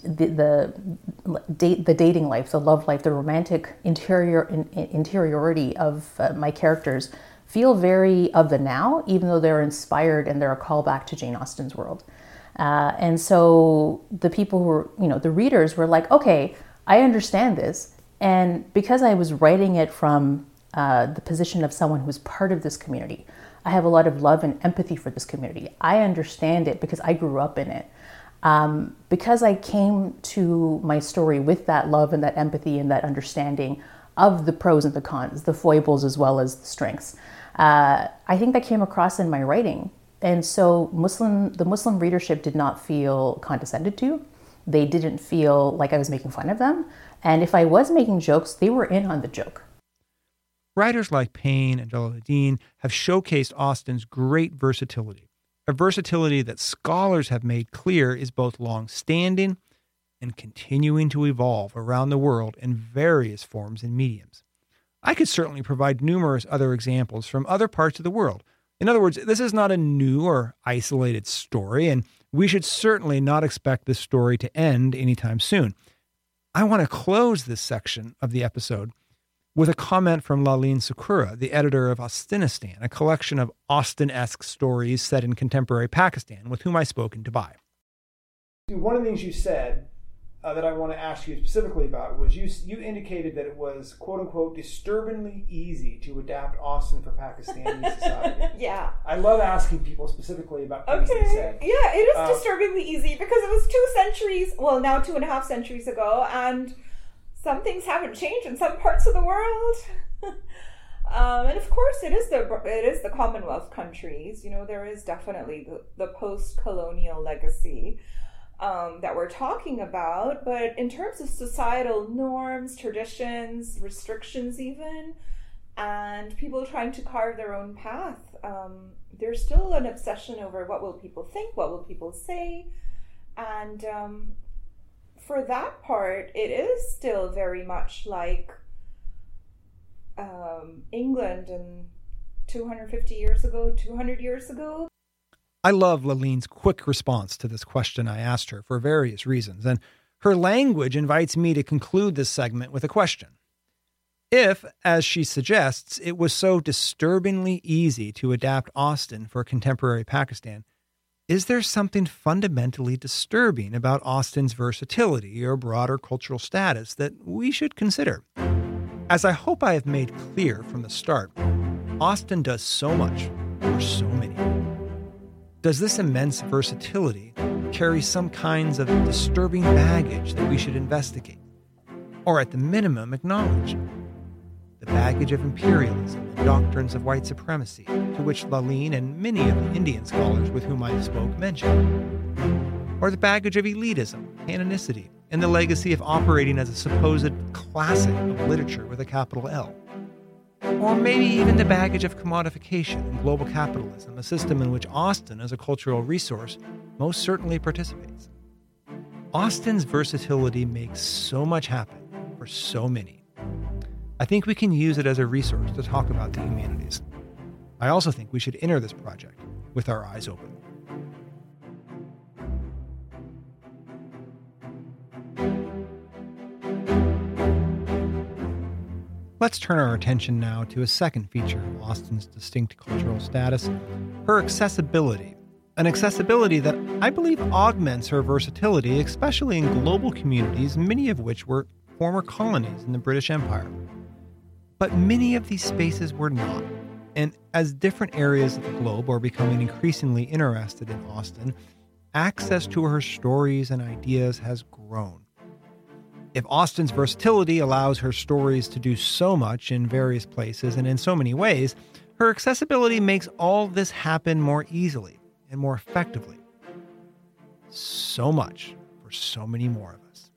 dating life, the love life, the romantic interiority of my characters feel very of the now, even though they're inspired and they're a callback to Jane Austen's world. And so the people who were, you know, the readers were like, okay, I understand this. And because I was writing it from the position of someone who's part of this community, I have a lot of love and empathy for this community. I understand it because I grew up in it. Because I came to my story with that love and that empathy and that understanding of the pros and the cons, the foibles as well as the strengths, I think that came across in my writing. And so the Muslim readership did not feel condescended to. They didn't feel like I was making fun of them. And if I was making jokes, they were in on the joke. Writers like Payne and Jalaluddin have showcased Austen's great versatility, a versatility that scholars have made clear is both long-standing and continuing to evolve around the world in various forms and mediums. I could certainly provide numerous other examples from other parts of the world, In other words, this is not a new or isolated story, and we should certainly not expect this story to end anytime soon. I want to close this section of the episode with a comment from Lalin Sakura, the editor of Austinistan, a collection of Austen-esque stories set in contemporary Pakistan, with whom I spoke in Dubai. One of the things you said that I want to ask you specifically about was you indicated that it was, quote unquote, disturbingly easy to adapt Austen for Pakistani society. Yeah. I love asking people specifically about things they said. Yeah, it is disturbingly easy because it was 2.5 centuries ago, and some things haven't changed in some parts of the world. And of course, it is the Commonwealth countries. You know, there is definitely the post-colonial legacy that we're talking about, but in terms of societal norms, traditions, restrictions even, and people trying to carve their own path, there's still an obsession over what will people think, what will people say, and for that part, it is still very much like England in 250 years ago, 200 years ago. I love Lalin's quick response to this question I asked her for various reasons, and her language invites me to conclude this segment with a question. If, as she suggests, it was so disturbingly easy to adapt Austen for contemporary Pakistan, is there something fundamentally disturbing about Austen's versatility or broader cultural status that we should consider? As I hope I have made clear from the start, Austen does so much for so many. Does this immense versatility carry some kinds of disturbing baggage that we should investigate, or at the minimum acknowledge? The baggage of imperialism and doctrines of white supremacy, to which Lalin and many of the Indian scholars with whom I spoke mentioned, or the baggage of elitism, canonicity, and the legacy of operating as a supposed classic of literature with a capital L. Or maybe even the baggage of commodification and global capitalism, a system in which Austen, as a cultural resource, most certainly participates. Austen's versatility makes so much happen for so many. I think we can use it as a resource to talk about the humanities. I also think we should enter this project with our eyes open. Let's turn our attention now to a second feature of Austen's distinct cultural status, her accessibility. An accessibility that I believe augments her versatility, especially in global communities, many of which were former colonies in the British Empire. But many of these spaces were not. And as different areas of the globe are becoming increasingly interested in Austen, access to her stories and ideas has grown. If Austen's versatility allows her stories to do so much in various places and in so many ways, her accessibility makes all this happen more easily and more effectively. So much for so many more of us.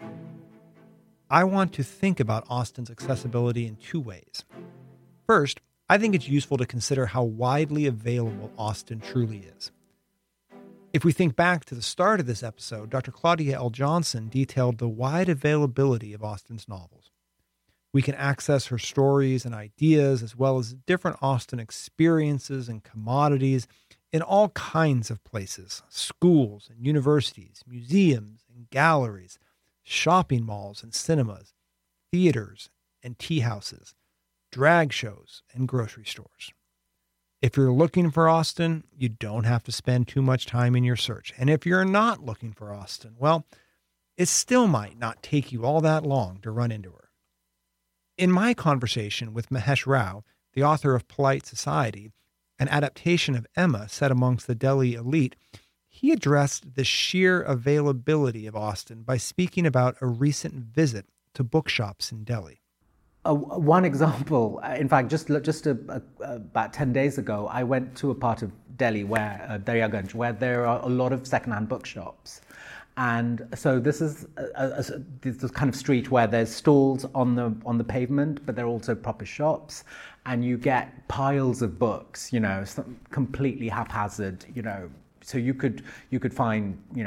I want to think about Austen's accessibility in two ways. First, I think it's useful to consider how widely available Austen truly is. If we think back to the start of this episode, Dr. Claudia L. Johnson detailed the wide availability of Austen's novels. We can access her stories and ideas as well as different Austen experiences and commodities in all kinds of places: schools and universities, museums and galleries, shopping malls and cinemas, theaters and tea houses, drag shows and grocery stores. If you're looking for Austen, you don't have to spend too much time in your search. And if you're not looking for Austen, well, it still might not take you all that long to run into her. In my conversation with Mahesh Rao, the author of Polite Society, an adaptation of Emma set amongst the Delhi elite, he addressed the sheer availability of Austen by speaking about a recent visit to bookshops in Delhi. One example, in fact, just about 10 days ago, I went to a part of Delhi where Daryaganj, where there are a lot of secondhand bookshops. And so this is this kind of street where there's stalls on the pavement, but there are also proper shops, and you get piles of books, completely haphazard, So you could find,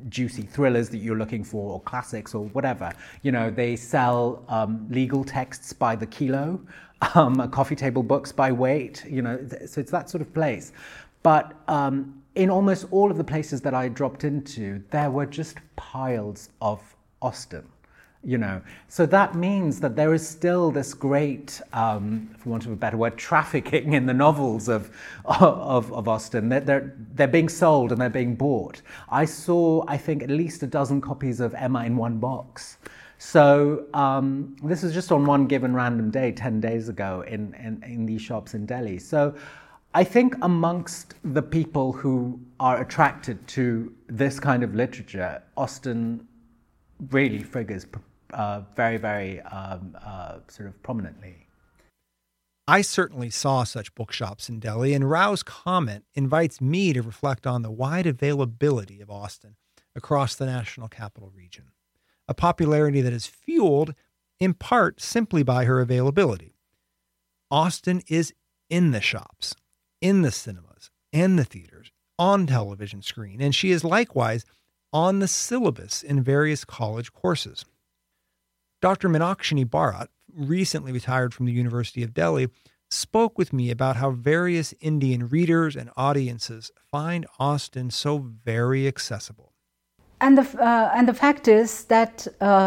juicy thrillers that you're looking for, or classics, or whatever. You know, they sell legal texts by the kilo, coffee table books by weight. You know, so it's that sort of place. But in almost all of the places that I dropped into, there were just piles of Austen. You know, so that means that there is still this great, for want of a better word, trafficking in the novels of Austen. They're being sold and they're being bought. I saw, I think, at least a dozen copies of Emma in one box. So this was just on one given random day, 10 days ago, in these shops in Delhi. So I think amongst the people who are attracted to this kind of literature, Austen really figures very, very sort of prominently. I certainly saw such bookshops in Delhi, and Rao's comment invites me to reflect on the wide availability of Austen across the National Capital Region, a popularity that is fueled in part simply by her availability. Austen is in the shops, in the cinemas, and the theaters, on television screen, and she is likewise on the syllabus in various college courses. Dr. Meenakshi Bharat, recently retired from the University of Delhi, spoke with me about how various Indian readers and audiences find Austen so very accessible. And the fact is that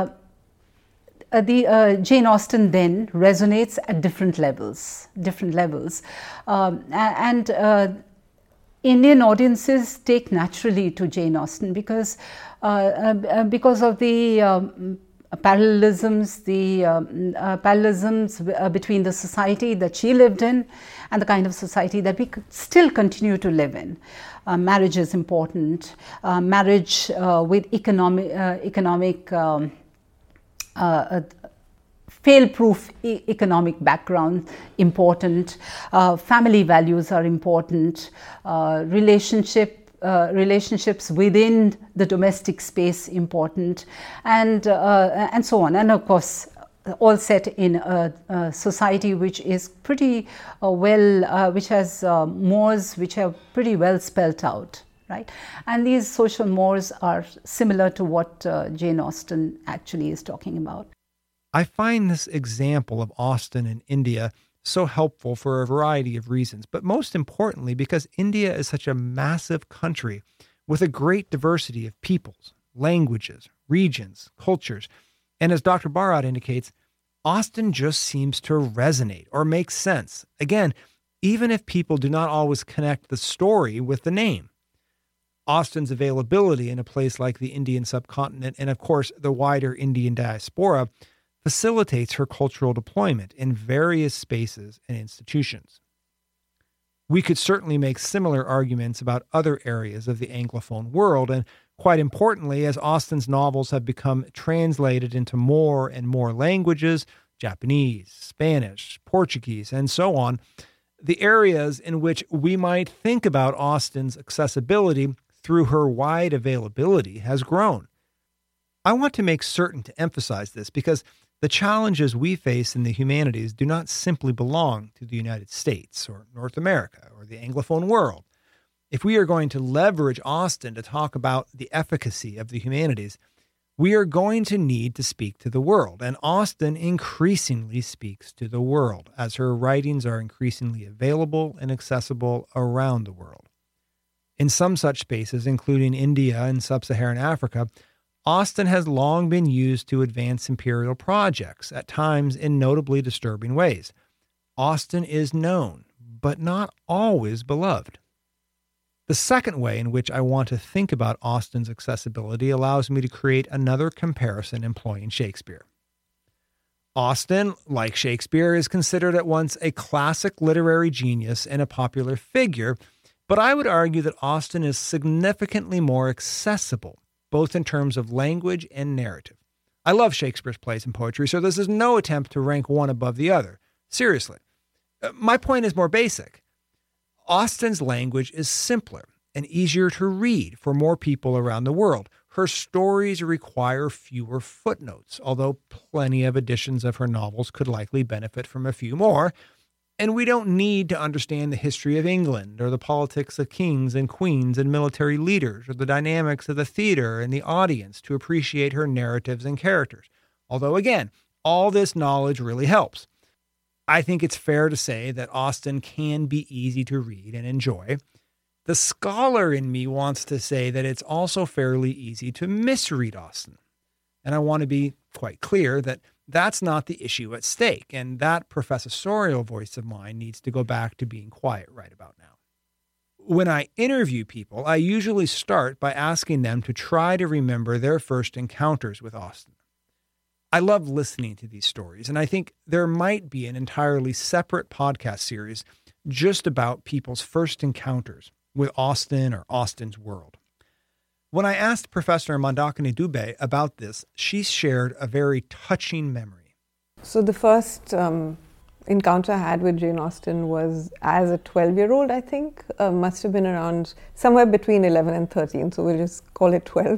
the Jane Austen then resonates at different levels. Indian audiences take naturally to Jane Austen because of the parallelisms between the society that she lived in and the kind of society that we still continue to live in. Marriage is important. Marriage with economic fail-proof economic background important. Family values are important. Relationships within the domestic space important, and so on. And of course, all set in a society which is pretty which has mores which are pretty well spelt out, right? And these social mores are similar to what Jane Austen actually is talking about. I find this example of Austen in India so helpful for a variety of reasons, but most importantly because India is such a massive country with a great diversity of peoples, languages, regions, cultures. And as Dr. Bharat indicates, Austen just seems to resonate or make sense. Again, even if people do not always connect the story with the name. Austen's availability in a place like the Indian subcontinent and, of course, the wider Indian diaspora facilitates her cultural deployment in various spaces and institutions. We could certainly make similar arguments about other areas of the Anglophone world, and quite importantly, as Austen's novels have become translated into more and more languages, Japanese, Spanish, Portuguese, and so on, the areas in which we might think about Austen's accessibility through her wide availability has grown. I want to make certain to emphasize this because the challenges we face in the humanities do not simply belong to the United States or North America or the Anglophone world. If we are going to leverage Austen to talk about the efficacy of the humanities, we are going to need to speak to the world, and Austen increasingly speaks to the world as her writings are increasingly available and accessible around the world. In some such spaces, including India and sub-Saharan Africa, Austen has long been used to advance imperial projects, at times in notably disturbing ways. Austen is known, but not always beloved. The second way in which I want to think about Austen's accessibility allows me to create another comparison employing Shakespeare. Austen, like Shakespeare, is considered at once a classic literary genius and a popular figure, but I would argue that Austen is significantly more accessible, both in terms of language and narrative. I love Shakespeare's plays and poetry, so this is no attempt to rank one above the other. Seriously. My point is more basic. Austen's language is simpler and easier to read for more people around the world. Her stories require fewer footnotes, although plenty of editions of her novels could likely benefit from a few more. And we don't need to understand the history of England or the politics of kings and queens and military leaders or the dynamics of the theater and the audience to appreciate her narratives and characters. Although, again, all this knowledge really helps. I think it's fair to say that Austen can be easy to read and enjoy. The scholar in me wants to say that it's also fairly easy to misread Austen. And I want to be quite clear that that's not the issue at stake, and that professorial voice of mine needs to go back to being quiet right about now. When I interview people, I usually start by asking them to try to remember their first encounters with Austen. I love listening to these stories, and I think there might be an entirely separate podcast series just about people's first encounters with Austen or Austen's world. When I asked Professor Mandakini Dubey about this, she shared a very touching memory. So the first encounter I had with Jane Austen was as a 12-year-old, I think. Must have been around somewhere between 11 and 13, so we'll just call it 12.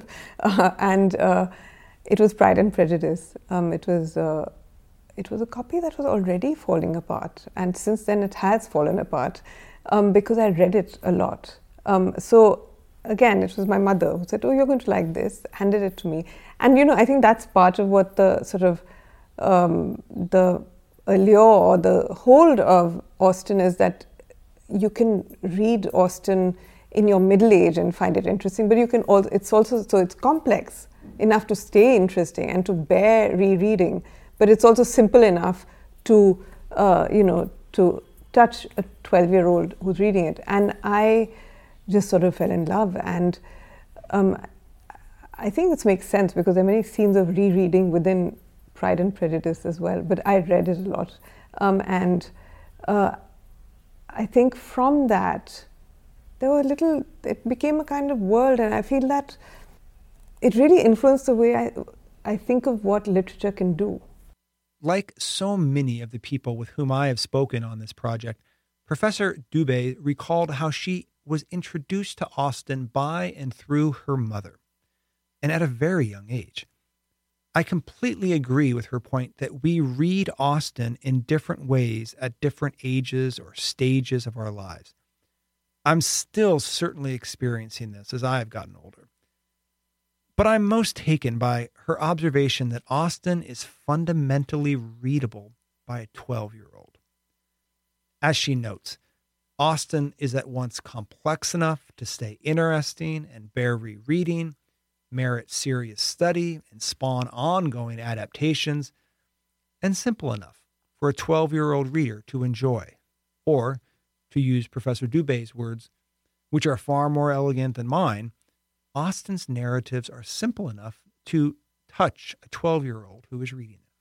It was Pride and Prejudice. It was a copy that was already falling apart, and since then it has fallen apart because I read it a lot. So again, it was my mother who said, "Oh, you're going to like this," handed it to me. And, I think that's part of what the sort of the allure or the hold of Austen is, that you can read Austen in your middle age and find it interesting, but you can also, it's complex enough to stay interesting and to bear rereading, but it's also simple enough to, to touch a 12-year-old who's reading it. And I just sort of fell in love, and I think this makes sense because there are many scenes of rereading within Pride and Prejudice as well, but I read it a lot, and I think from that it became a kind of world, and I feel that it really influenced the way I think of what literature can do. Like so many of the people with whom I have spoken on this project, Professor Dubey recalled how she was introduced to Austen by and through her mother, and at a very young age. I completely agree with her point that we read Austen in different ways at different ages or stages of our lives. I'm still certainly experiencing this as I have gotten older. But I'm most taken by her observation that Austen is fundamentally readable by a 12-year-old. As she notes, Austen is at once complex enough to stay interesting and bear rereading, merit serious study, and spawn ongoing adaptations, and simple enough for a 12-year-old reader to enjoy, or, to use Professor Dubey's words, which are far more elegant than mine, Austen's narratives are simple enough to touch a 12-year-old who is reading them.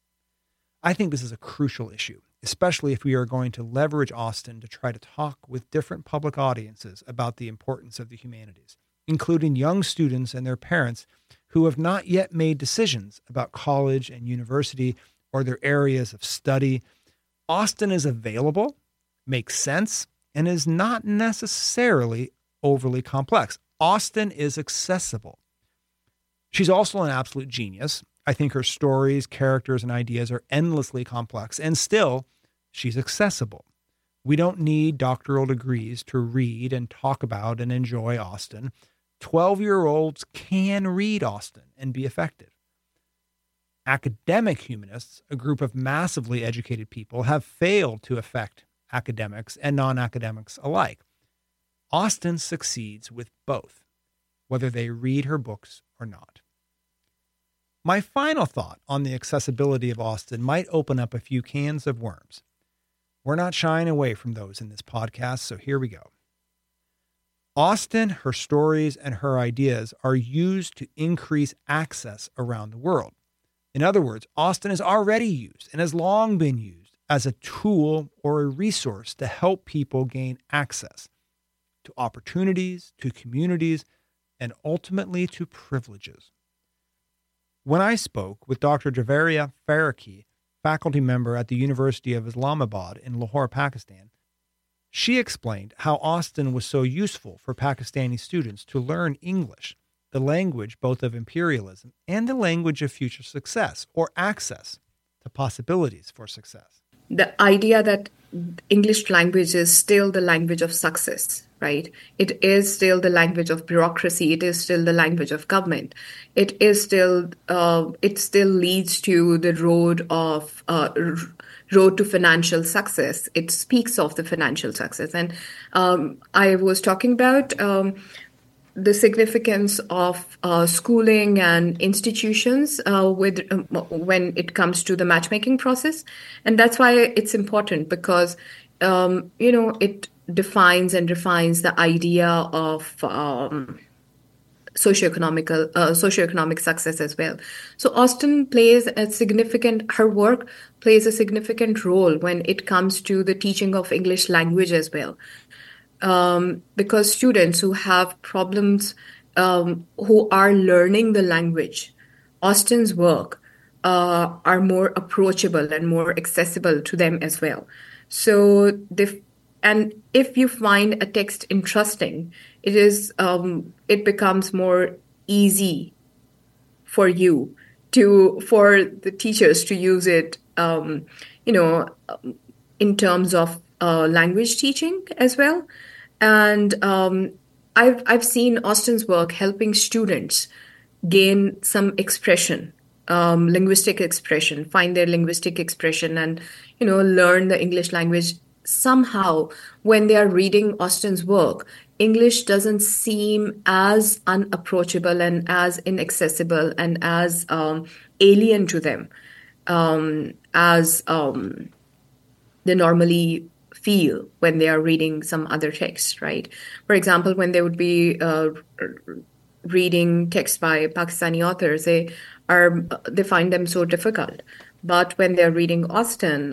I think this is a crucial issue, especially if we are going to leverage Austen to try to talk with different public audiences about the importance of the humanities, including young students and their parents who have not yet made decisions about college and university or their areas of study. Austen is available, makes sense, and is not necessarily overly complex. Austen is accessible. She's also an absolute genius. I think her stories, characters, and ideas are endlessly complex, and still, she's accessible. We don't need doctoral degrees to read and talk about and enjoy Austen. 12-year-olds can read Austen and be effective. Academic humanists, a group of massively educated people, have failed to affect academics and non-academics alike. Austen succeeds with both, whether they read her books or not. My final thought on the accessibility of Austen might open up a few cans of worms. We're not shying away from those in this podcast, so here we go. Austen, her stories, and her ideas are used to increase access around the world. In other words, Austen is already used and has long been used as a tool or a resource to help people gain access to opportunities, to communities, and ultimately to privileges. When I spoke with Dr. Javeria Farooqui, faculty member at the University of Islamabad in Lahore, Pakistan, she explained how Austen was so useful for Pakistani students to learn English, the language both of imperialism and the language of future success or access to possibilities for success. the idea that English language is still the language of success, right? It is still the language of bureaucracy. It is still the language of government. It still leads to the road to financial success. It speaks of the financial success. And I was talking about the significance of schooling and institutions when it comes to the matchmaking process. And that's why it's important, because, it defines and refines the idea of socioeconomic success as well. So Austen her work plays a significant role when it comes to the teaching of English language as well. Because students who have problems, who are learning the language, Austen's work are more approachable and more accessible to them as well. So and if you find a text interesting, it becomes more easy for the teachers to use it, in terms of language teaching as well. And I've seen Austen's work helping students gain some expression, linguistic expression, find their linguistic expression, and learn the English language. Somehow, when they are reading Austen's work, English doesn't seem as unapproachable and as inaccessible and as alien to them as they normally feel when they are reading some other text, right? For example, when they would be reading texts by Pakistani authors, they find them so difficult. But when they're reading Austen,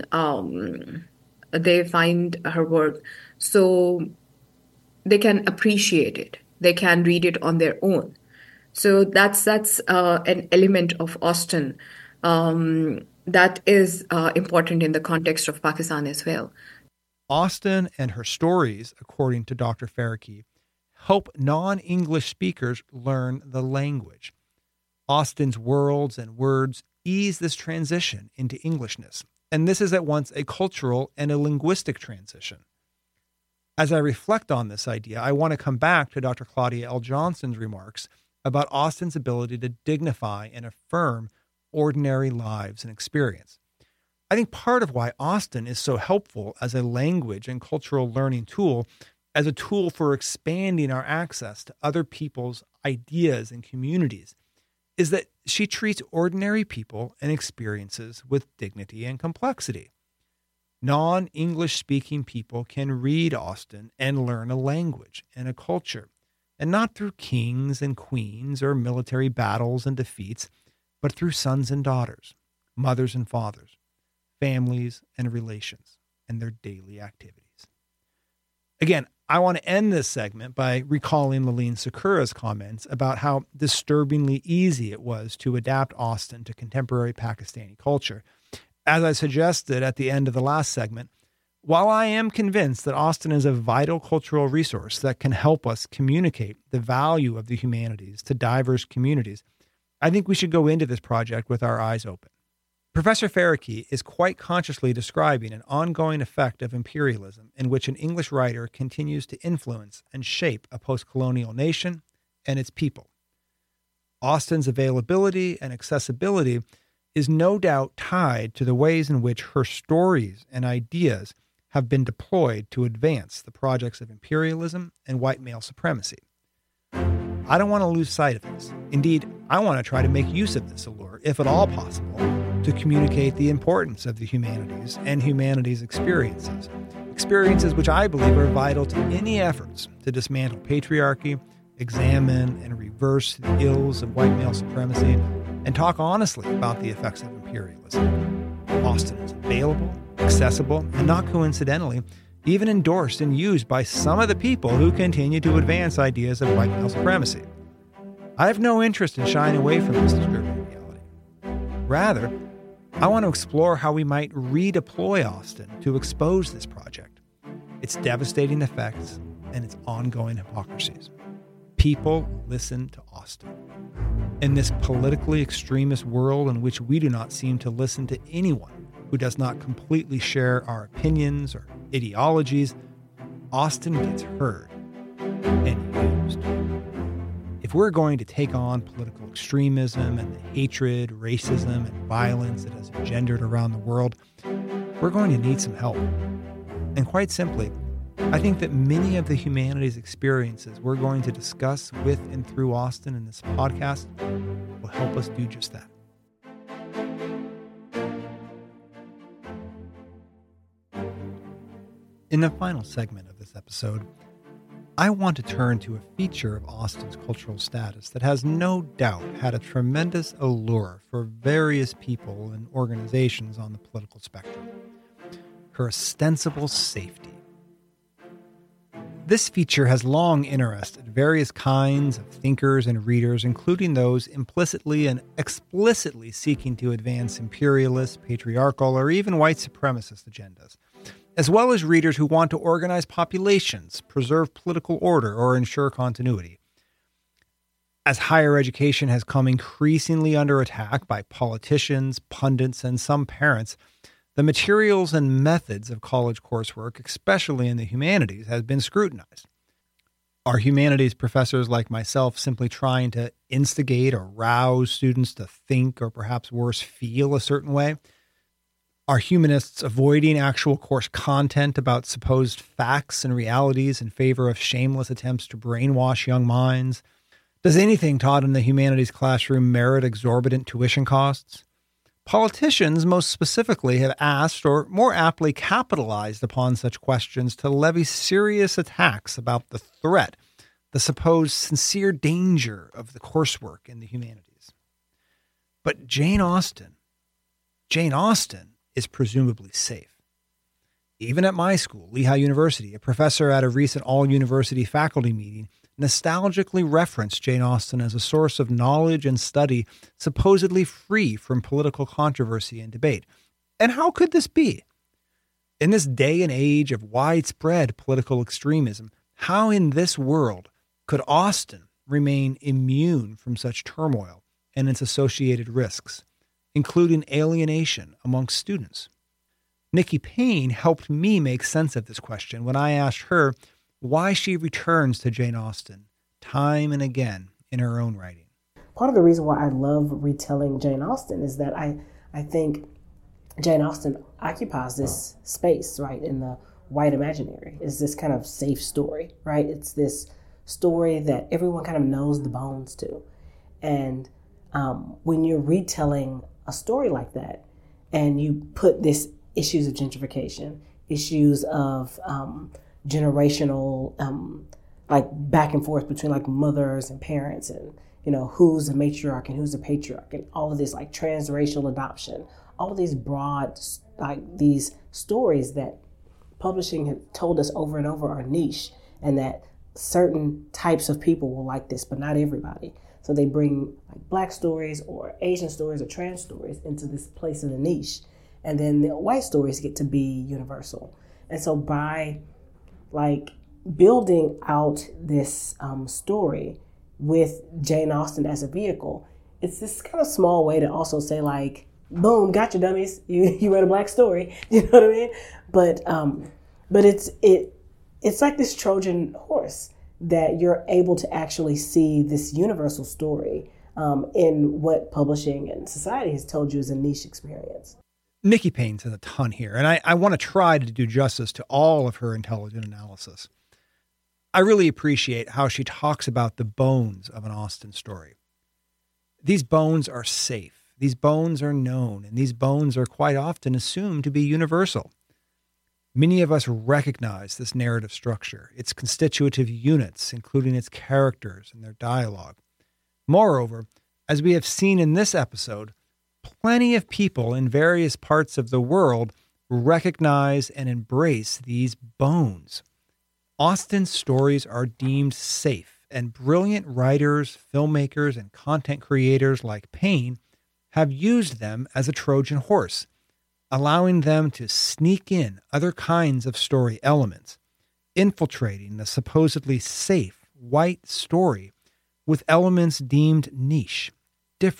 they find her work so they can appreciate it. They can read it on their own. So that's an element of Austen that is important in the context of Pakistan as well. Austen and her stories, according to Dr. Farrakhi, help non-English speakers learn the language. Austen's worlds and words ease this transition into Englishness, and this is at once a cultural and a linguistic transition. As I reflect on this idea, I want to come back to Dr. Claudia L. Johnston's remarks about Austen's ability to dignify and affirm ordinary lives and experience. I think part of why Austen is so helpful as a language and cultural learning tool, as a tool for expanding our access to other people's ideas and communities, is that she treats ordinary people and experiences with dignity and complexity. Non-English speaking people can read Austen and learn a language and a culture, and not through kings and queens or military battles and defeats, but through sons and daughters, mothers and fathers, families and relations, and their daily activities. Again, I want to end this segment by recalling Lalene Sakura's comments about how disturbingly easy it was to adapt Austen to contemporary Pakistani culture. As I suggested at the end of the last segment, while I am convinced that Austen is a vital cultural resource that can help us communicate the value of the humanities to diverse communities, I think we should go into this project with our eyes open. Professor Farrakhi is quite consciously describing an ongoing effect of imperialism in which an English writer continues to influence and shape a post-colonial nation and its people. Austen's availability and accessibility is no doubt tied to the ways in which her stories and ideas have been deployed to advance the projects of imperialism and white male supremacy. I don't want to lose sight of this. Indeed, I want to try to make use of this allure, if at all possible, to communicate the importance of the humanities and humanities experiences which I believe are vital to any efforts to dismantle patriarchy, examine and reverse the ills of white male supremacy, and talk honestly about the effects of imperialism. Austen is available, accessible, and not coincidentally, even endorsed and used by some of the people who continue to advance ideas of white male supremacy. I have no interest in shying away from this disturbing reality. Rather, I want to explore how we might redeploy Austen to expose this project, its devastating effects, and its ongoing hypocrisies. People listen to Austen. In this politically extremist world in which we do not seem to listen to anyone who does not completely share our opinions or ideologies, Austen gets heard and used. If we're going to take on political extremism and the hatred, racism, and violence it has engendered around the world, we're going to need some help. And quite simply, I think that many of the humanities experiences we're going to discuss with and through Austen in this podcast will help us do just that. In the final segment of this episode, I want to turn to a feature of Austen's cultural status that has no doubt had a tremendous allure for various people and organizations on the political spectrum: her ostensible safety. This feature has long interested various kinds of thinkers and readers, including those implicitly and explicitly seeking to advance imperialist, patriarchal, or even white supremacist agendas, as well as readers who want to organize populations, preserve political order, or ensure continuity. As higher education has come increasingly under attack by politicians, pundits, and some parents, the materials and methods of college coursework, especially in the humanities, has been scrutinized. Are humanities professors like myself simply trying to instigate or rouse students to think, or perhaps worse, feel a certain way? Are humanists avoiding actual course content about supposed facts and realities in favor of shameless attempts to brainwash young minds? Does anything taught in the humanities classroom merit exorbitant tuition costs? Politicians, most specifically, have asked, or more aptly capitalized upon such questions to levy serious attacks about the threat, the supposed sincere danger of the coursework in the humanities. But Jane Austen is presumably safe. Even at my school, Lehigh University, a professor at a recent all-university faculty meeting nostalgically referenced Jane Austen as a source of knowledge and study supposedly free from political controversy and debate. And how could this be? In this day and age of widespread political extremism, how in this world could Austen remain immune from such turmoil and its associated risks, including alienation amongst students? Nikki Payne helped me make sense of this question when I asked her why she returns to Jane Austen time and again in her own writing. Part of the reason why I love retelling Jane Austen is that I think Jane Austen occupies this space, right, in the white imaginary. It's this kind of safe story, right? It's this story that everyone kind of knows the bones to. And when you're retelling a story like that, and you put this issues of gentrification, issues of generational, like back and forth between like mothers and parents, and who's a matriarch and who's a patriarch, and all of this like transracial adoption, all of these broad, like these stories that publishing has told us over and over are niche, and that certain types of people will like this, but not everybody. So they bring like Black stories or Asian stories or trans stories into this place of the niche, and then the white stories get to be universal. And so by like building out this story with Jane Austen as a vehicle, it's this kind of small way to also say like, boom, gotcha dummies, you read a Black story, you know what I mean? But it's like this Trojan horse that you're able to actually see this universal story in what publishing and society has told you is a niche experience. Nikki Payne says a ton here, and I want to try to do justice to all of her intelligent analysis. I really appreciate how she talks about the bones of an Austen story. These bones are safe, these bones are known, and these bones are quite often assumed to be universal. Many of us recognize this narrative structure, its constitutive units, including its characters and their dialogue. Moreover, as we have seen in this episode, plenty of people in various parts of the world recognize and embrace these bones. Austen's stories are deemed safe, and brilliant writers, filmmakers, and content creators like Payne have used them as a Trojan horse, allowing them to sneak in other kinds of story elements, infiltrating the supposedly safe white story with elements deemed niche, different,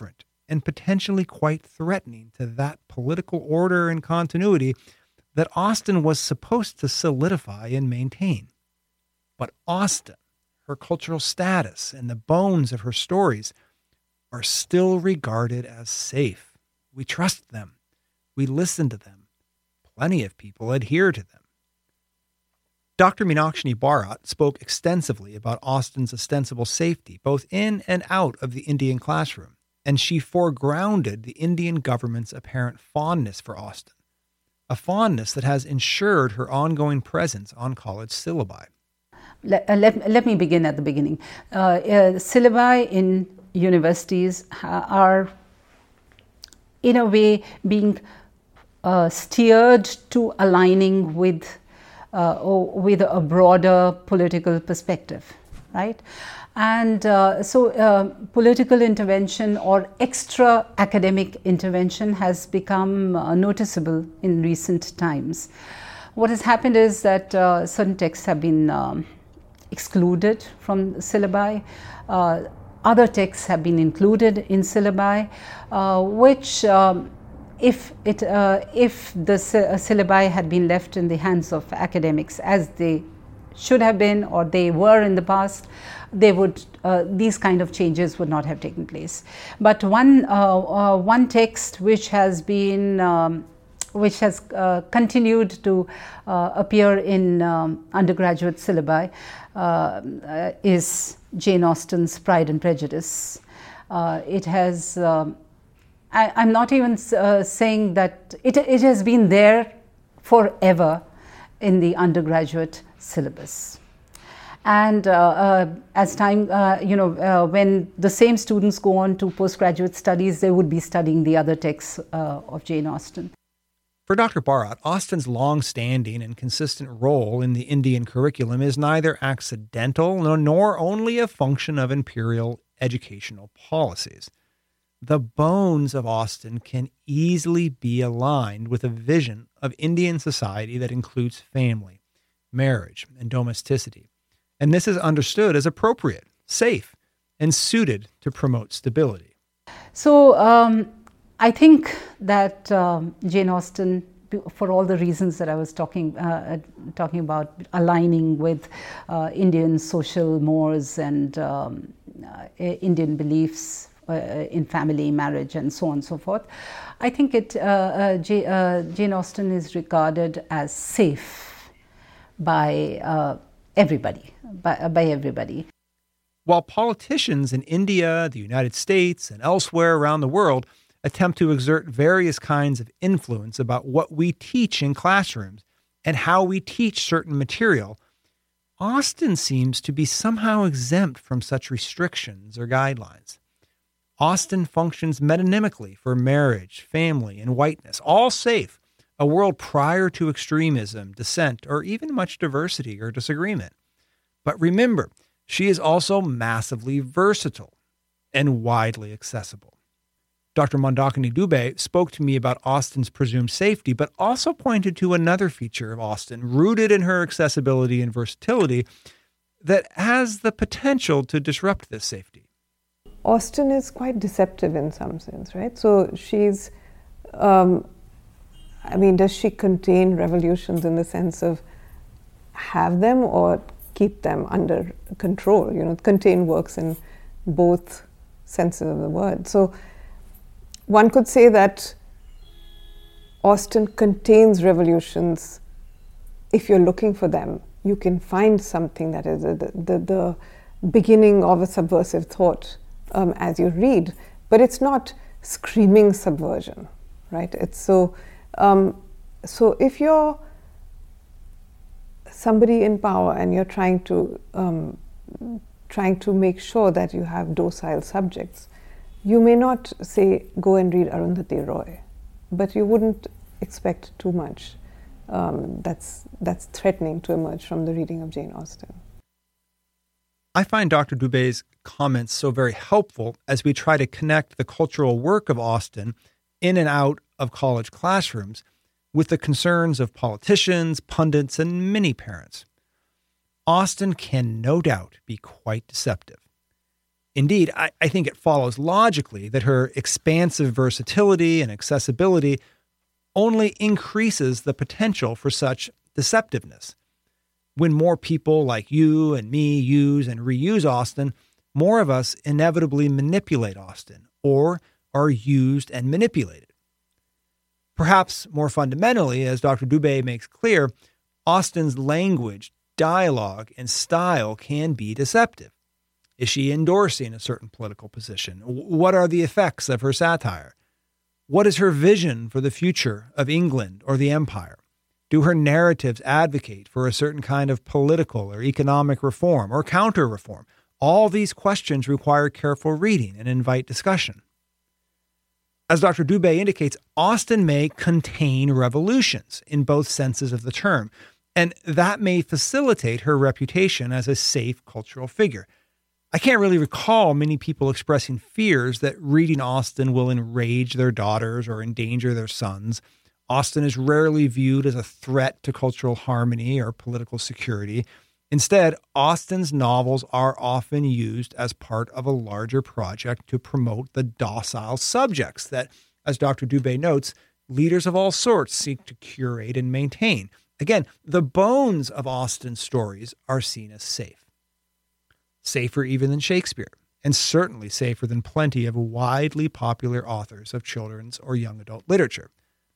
and potentially quite threatening to that political order and continuity that Austen was supposed to solidify and maintain. But Austen, her cultural status, and the bones of her stories are still regarded as safe. We trust them. We listen to them. Plenty of people adhere to them. Dr. Meenakshi Bharat spoke extensively about Austen's ostensible safety, both in and out of the Indian classroom, and she foregrounded the Indian government's apparent fondness for Austen, a fondness that has ensured her ongoing presence on college syllabi. Let me begin at the beginning. Syllabi in universities are, in a way, being steered to aligning with a broader political perspective, right? And so political intervention or extra academic intervention has become noticeable in recent times. What has happened is that certain texts have been excluded from syllabi. Other texts have been included in syllabi, which if the syllabi had been left in the hands of academics, as they should have been or they were in the past, they would these kind of changes would not have taken place. But one text which has been continued to appear in undergraduate syllabi is Jane Austen's Pride and Prejudice. It has. I'm not even saying that it has been there forever in the undergraduate syllabus. And as time, when the same students go on to postgraduate studies, they would be studying the other texts of Jane Austen. For Dr. Bharat, Austen's long-standing and consistent role in the Indian curriculum is neither accidental nor only a function of imperial educational policies. The bones of Austen can easily be aligned with a vision of Indian society that includes family, marriage, and domesticity. And this is understood as appropriate, safe, and suited to promote stability. So I think that Jane Austen, for all the reasons that I was talking about, aligning with Indian social mores and Indian beliefs in family, marriage, and so on and so forth, I think Jane Austen is regarded as safe by everybody. While politicians in India, the United States, and elsewhere around the world attempt to exert various kinds of influence about what we teach in classrooms and how we teach certain material, Austen seems to be somehow exempt from such restrictions or guidelines. Austen functions metonymically for marriage, family, and whiteness, all safe, a world prior to extremism, dissent, or even much diversity or disagreement. But remember, she is also massively versatile and widely accessible. Dr. Mandakini Dubey spoke to me about Austen's presumed safety, but also pointed to another feature of Austen, rooted in her accessibility and versatility, that has the potential to disrupt this safety. Austen is quite deceptive in some sense, right? So she's, does she contain revolutions in the sense of have them or keep them under control? Contain works in both senses of the word. So one could say that Austen contains revolutions. If you're looking for them, you can find something that is the beginning of a subversive thought as you read, but it's not screaming subversion, right? It's so if you're somebody in power and you're trying to make sure that you have docile subjects, you may not say go and read Arundhati Roy, but you wouldn't expect too much that's threatening to emerge from the reading of Jane Austen. I find Dr. Dubey's comments so very helpful as we try to connect the cultural work of Austen in and out of college classrooms with the concerns of politicians, pundits, and many parents. Austen can no doubt be quite deceptive. Indeed, I think it follows logically that her expansive versatility and accessibility only increases the potential for such deceptiveness. When more people like you and me use and reuse Austen, more of us inevitably manipulate Austen or are used and manipulated. Perhaps more fundamentally, as Dr. Dubé makes clear, Austen's language, dialogue, and style can be deceptive. Is she endorsing a certain political position? What are the effects of her satire? What is her vision for the future of England or the empire? Do her narratives advocate for a certain kind of political or economic reform or counter-reform? All these questions require careful reading and invite discussion. As Dr. Dubé indicates, Austen may contain revolutions in both senses of the term, and that may facilitate her reputation as a safe cultural figure. I can't really recall many people expressing fears that reading Austen will enrage their daughters or endanger their sons. Austen is rarely viewed as a threat to cultural harmony or political security. Instead, Austen's novels are often used as part of a larger project to promote the docile subjects that, as Dr. Dubé notes, leaders of all sorts seek to curate and maintain. Again, the bones of Austen's stories are seen as safe. Safer even than Shakespeare, and certainly safer than plenty of widely popular authors of children's or young adult literature.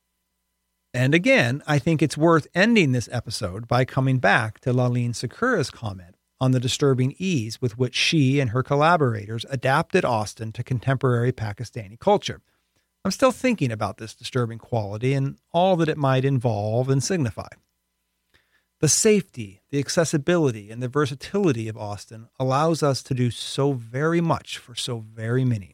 And again, I think it's worth ending this episode by coming back to Lalin Sakura's comment on the disturbing ease with which she and her collaborators adapted Austen to contemporary Pakistani culture. I'm still thinking about this disturbing quality and all that it might involve and signify. The safety, the accessibility, and the versatility of Austen allows us to do so very much for so very many.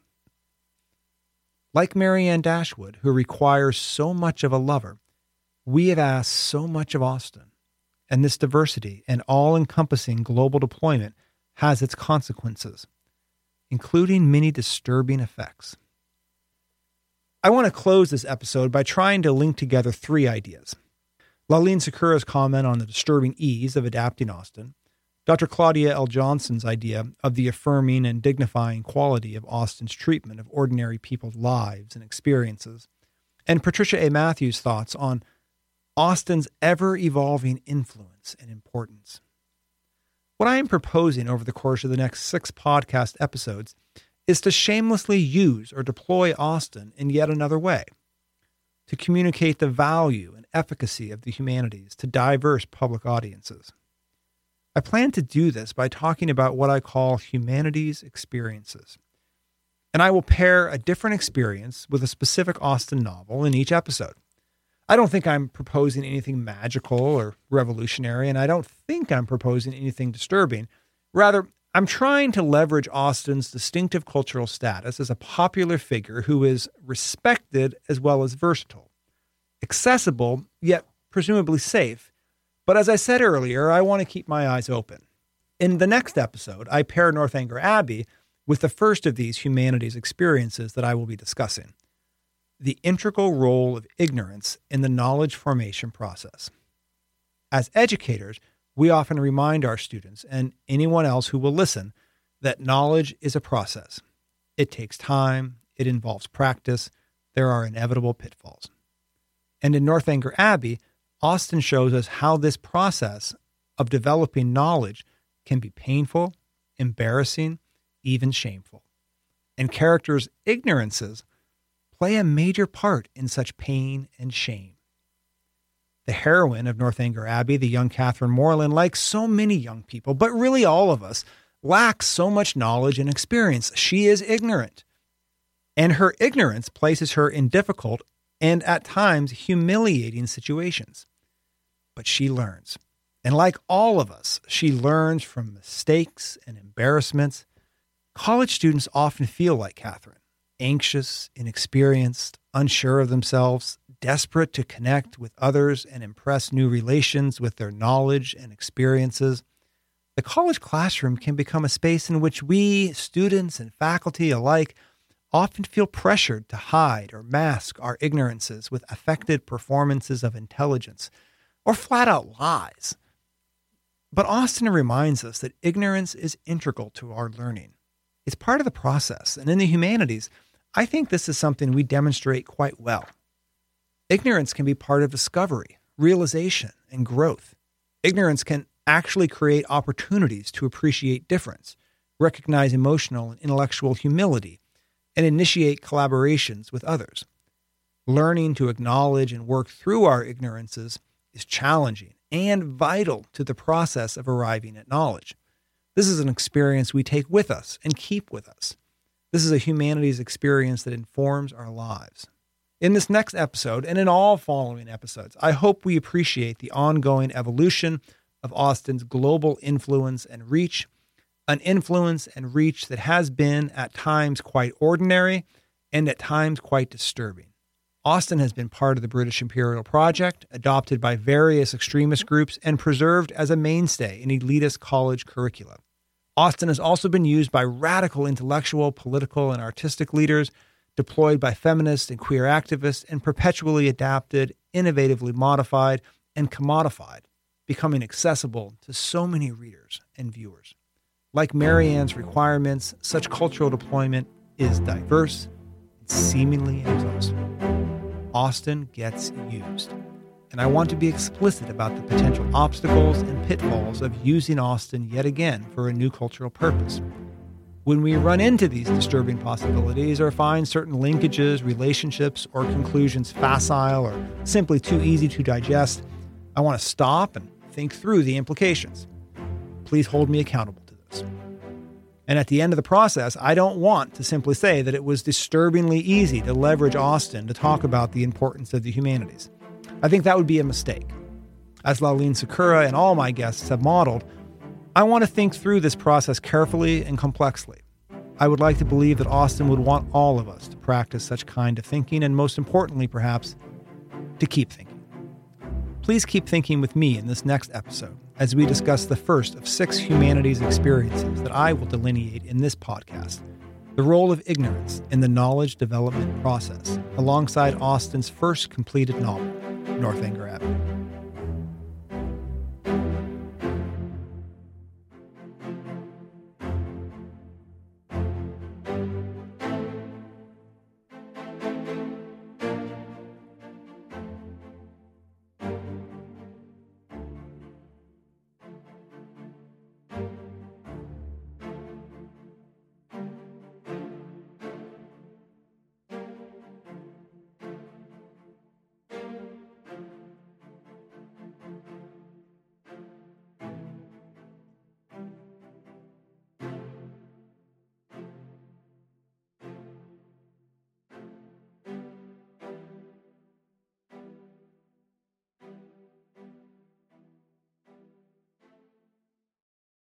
Like Marianne Dashwood, who requires so much of a lover, we have asked so much of Austen, and this diversity and all-encompassing global deployment has its consequences, including many disturbing effects. I want to close this episode by trying to link together three ideas. Lalin Sakura's comment on the disturbing ease of adapting Austen, Dr. Claudia L. Johnson's idea of the affirming and dignifying quality of Austen's treatment of ordinary people's lives and experiences, and Patricia A. Matthews' thoughts on Austen's ever-evolving influence and importance. What I am proposing over the course of the next 6 podcast episodes is to shamelessly use or deploy Austen in yet another way, to communicate the value and efficacy of the humanities to diverse public audiences. I plan to do this by talking about what I call humanities experiences, and I will pair a different experience with a specific Austen novel in each episode. I don't think I'm proposing anything magical or revolutionary, and I don't think I'm proposing anything disturbing. Rather, I'm trying to leverage Austen's distinctive cultural status as a popular figure who is respected as well as versatile, accessible, yet presumably safe. But as I said earlier, I want to keep my eyes open. In the next episode, I pair Northanger Abbey with the first of these humanities experiences that I will be discussing, the integral role of ignorance in the knowledge formation process. As educators, we often remind our students and anyone else who will listen that knowledge is a process. It takes time, it involves practice, there are inevitable pitfalls. And in Northanger Abbey, Austen shows us how this process of developing knowledge can be painful, embarrassing, even shameful. And characters' ignorances play a major part in such pain and shame. The heroine of Northanger Abbey, the young Catherine Morland, like so many young people, but really all of us, lacks so much knowledge and experience. She is ignorant. And her ignorance places her in difficult and at times humiliating situations. But she learns. And like all of us, she learns from mistakes and embarrassments. College students often feel like Catherine, anxious, inexperienced, unsure of themselves, desperate to connect with others and impress new relations with their knowledge and experiences. The college classroom can become a space in which we, students and faculty alike, often feel pressured to hide or mask our ignorances with affected performances of intelligence or flat-out lies. But Austen reminds us that ignorance is integral to our learning. It's part of the process. And in the humanities, I think this is something we demonstrate quite well. Ignorance can be part of discovery, realization, and growth. Ignorance can actually create opportunities to appreciate difference, recognize emotional and intellectual humility, and initiate collaborations with others. Learning to acknowledge and work through our ignorances is challenging and vital to the process of arriving at knowledge. This is an experience we take with us and keep with us. This is a humanities experience that informs our lives. In this next episode, and in all following episodes, I hope we appreciate the ongoing evolution of Austen's global influence and reach, an influence and reach that has been at times quite ordinary and at times quite disturbing. Austen has been part of the British Imperial Project, adopted by various extremist groups, and preserved as a mainstay in elitist college curricula. Austen has also been used by radical intellectual, political, and artistic leaders, deployed by feminists and queer activists, and perpetually adapted, innovatively modified, and commodified, becoming accessible to so many readers and viewers. Like Marianne's requirements, such cultural deployment is diverse and seemingly inexhaustible. Austen gets used. And I want to be explicit about the potential obstacles and pitfalls of using Austen yet again for a new cultural purpose. When we run into these disturbing possibilities or find certain linkages, relationships, or conclusions facile or simply too easy to digest, I want to stop and think through the implications. Please hold me accountable to this. And at the end of the process, I don't want to simply say that it was disturbingly easy to leverage Austen to talk about the importance of the humanities. I think that would be a mistake. As Laline Sakura and all my guests have modeled, I want to think through this process carefully and complexly. I would like to believe that Austen would want all of us to practice such kind of thinking, and most importantly, perhaps, to keep thinking. Please keep thinking with me in this next episode as we discuss the first of 6 humanities experiences that I will delineate in this podcast, the role of ignorance in the knowledge development process, alongside Austen's first completed novel, Northanger Abbey.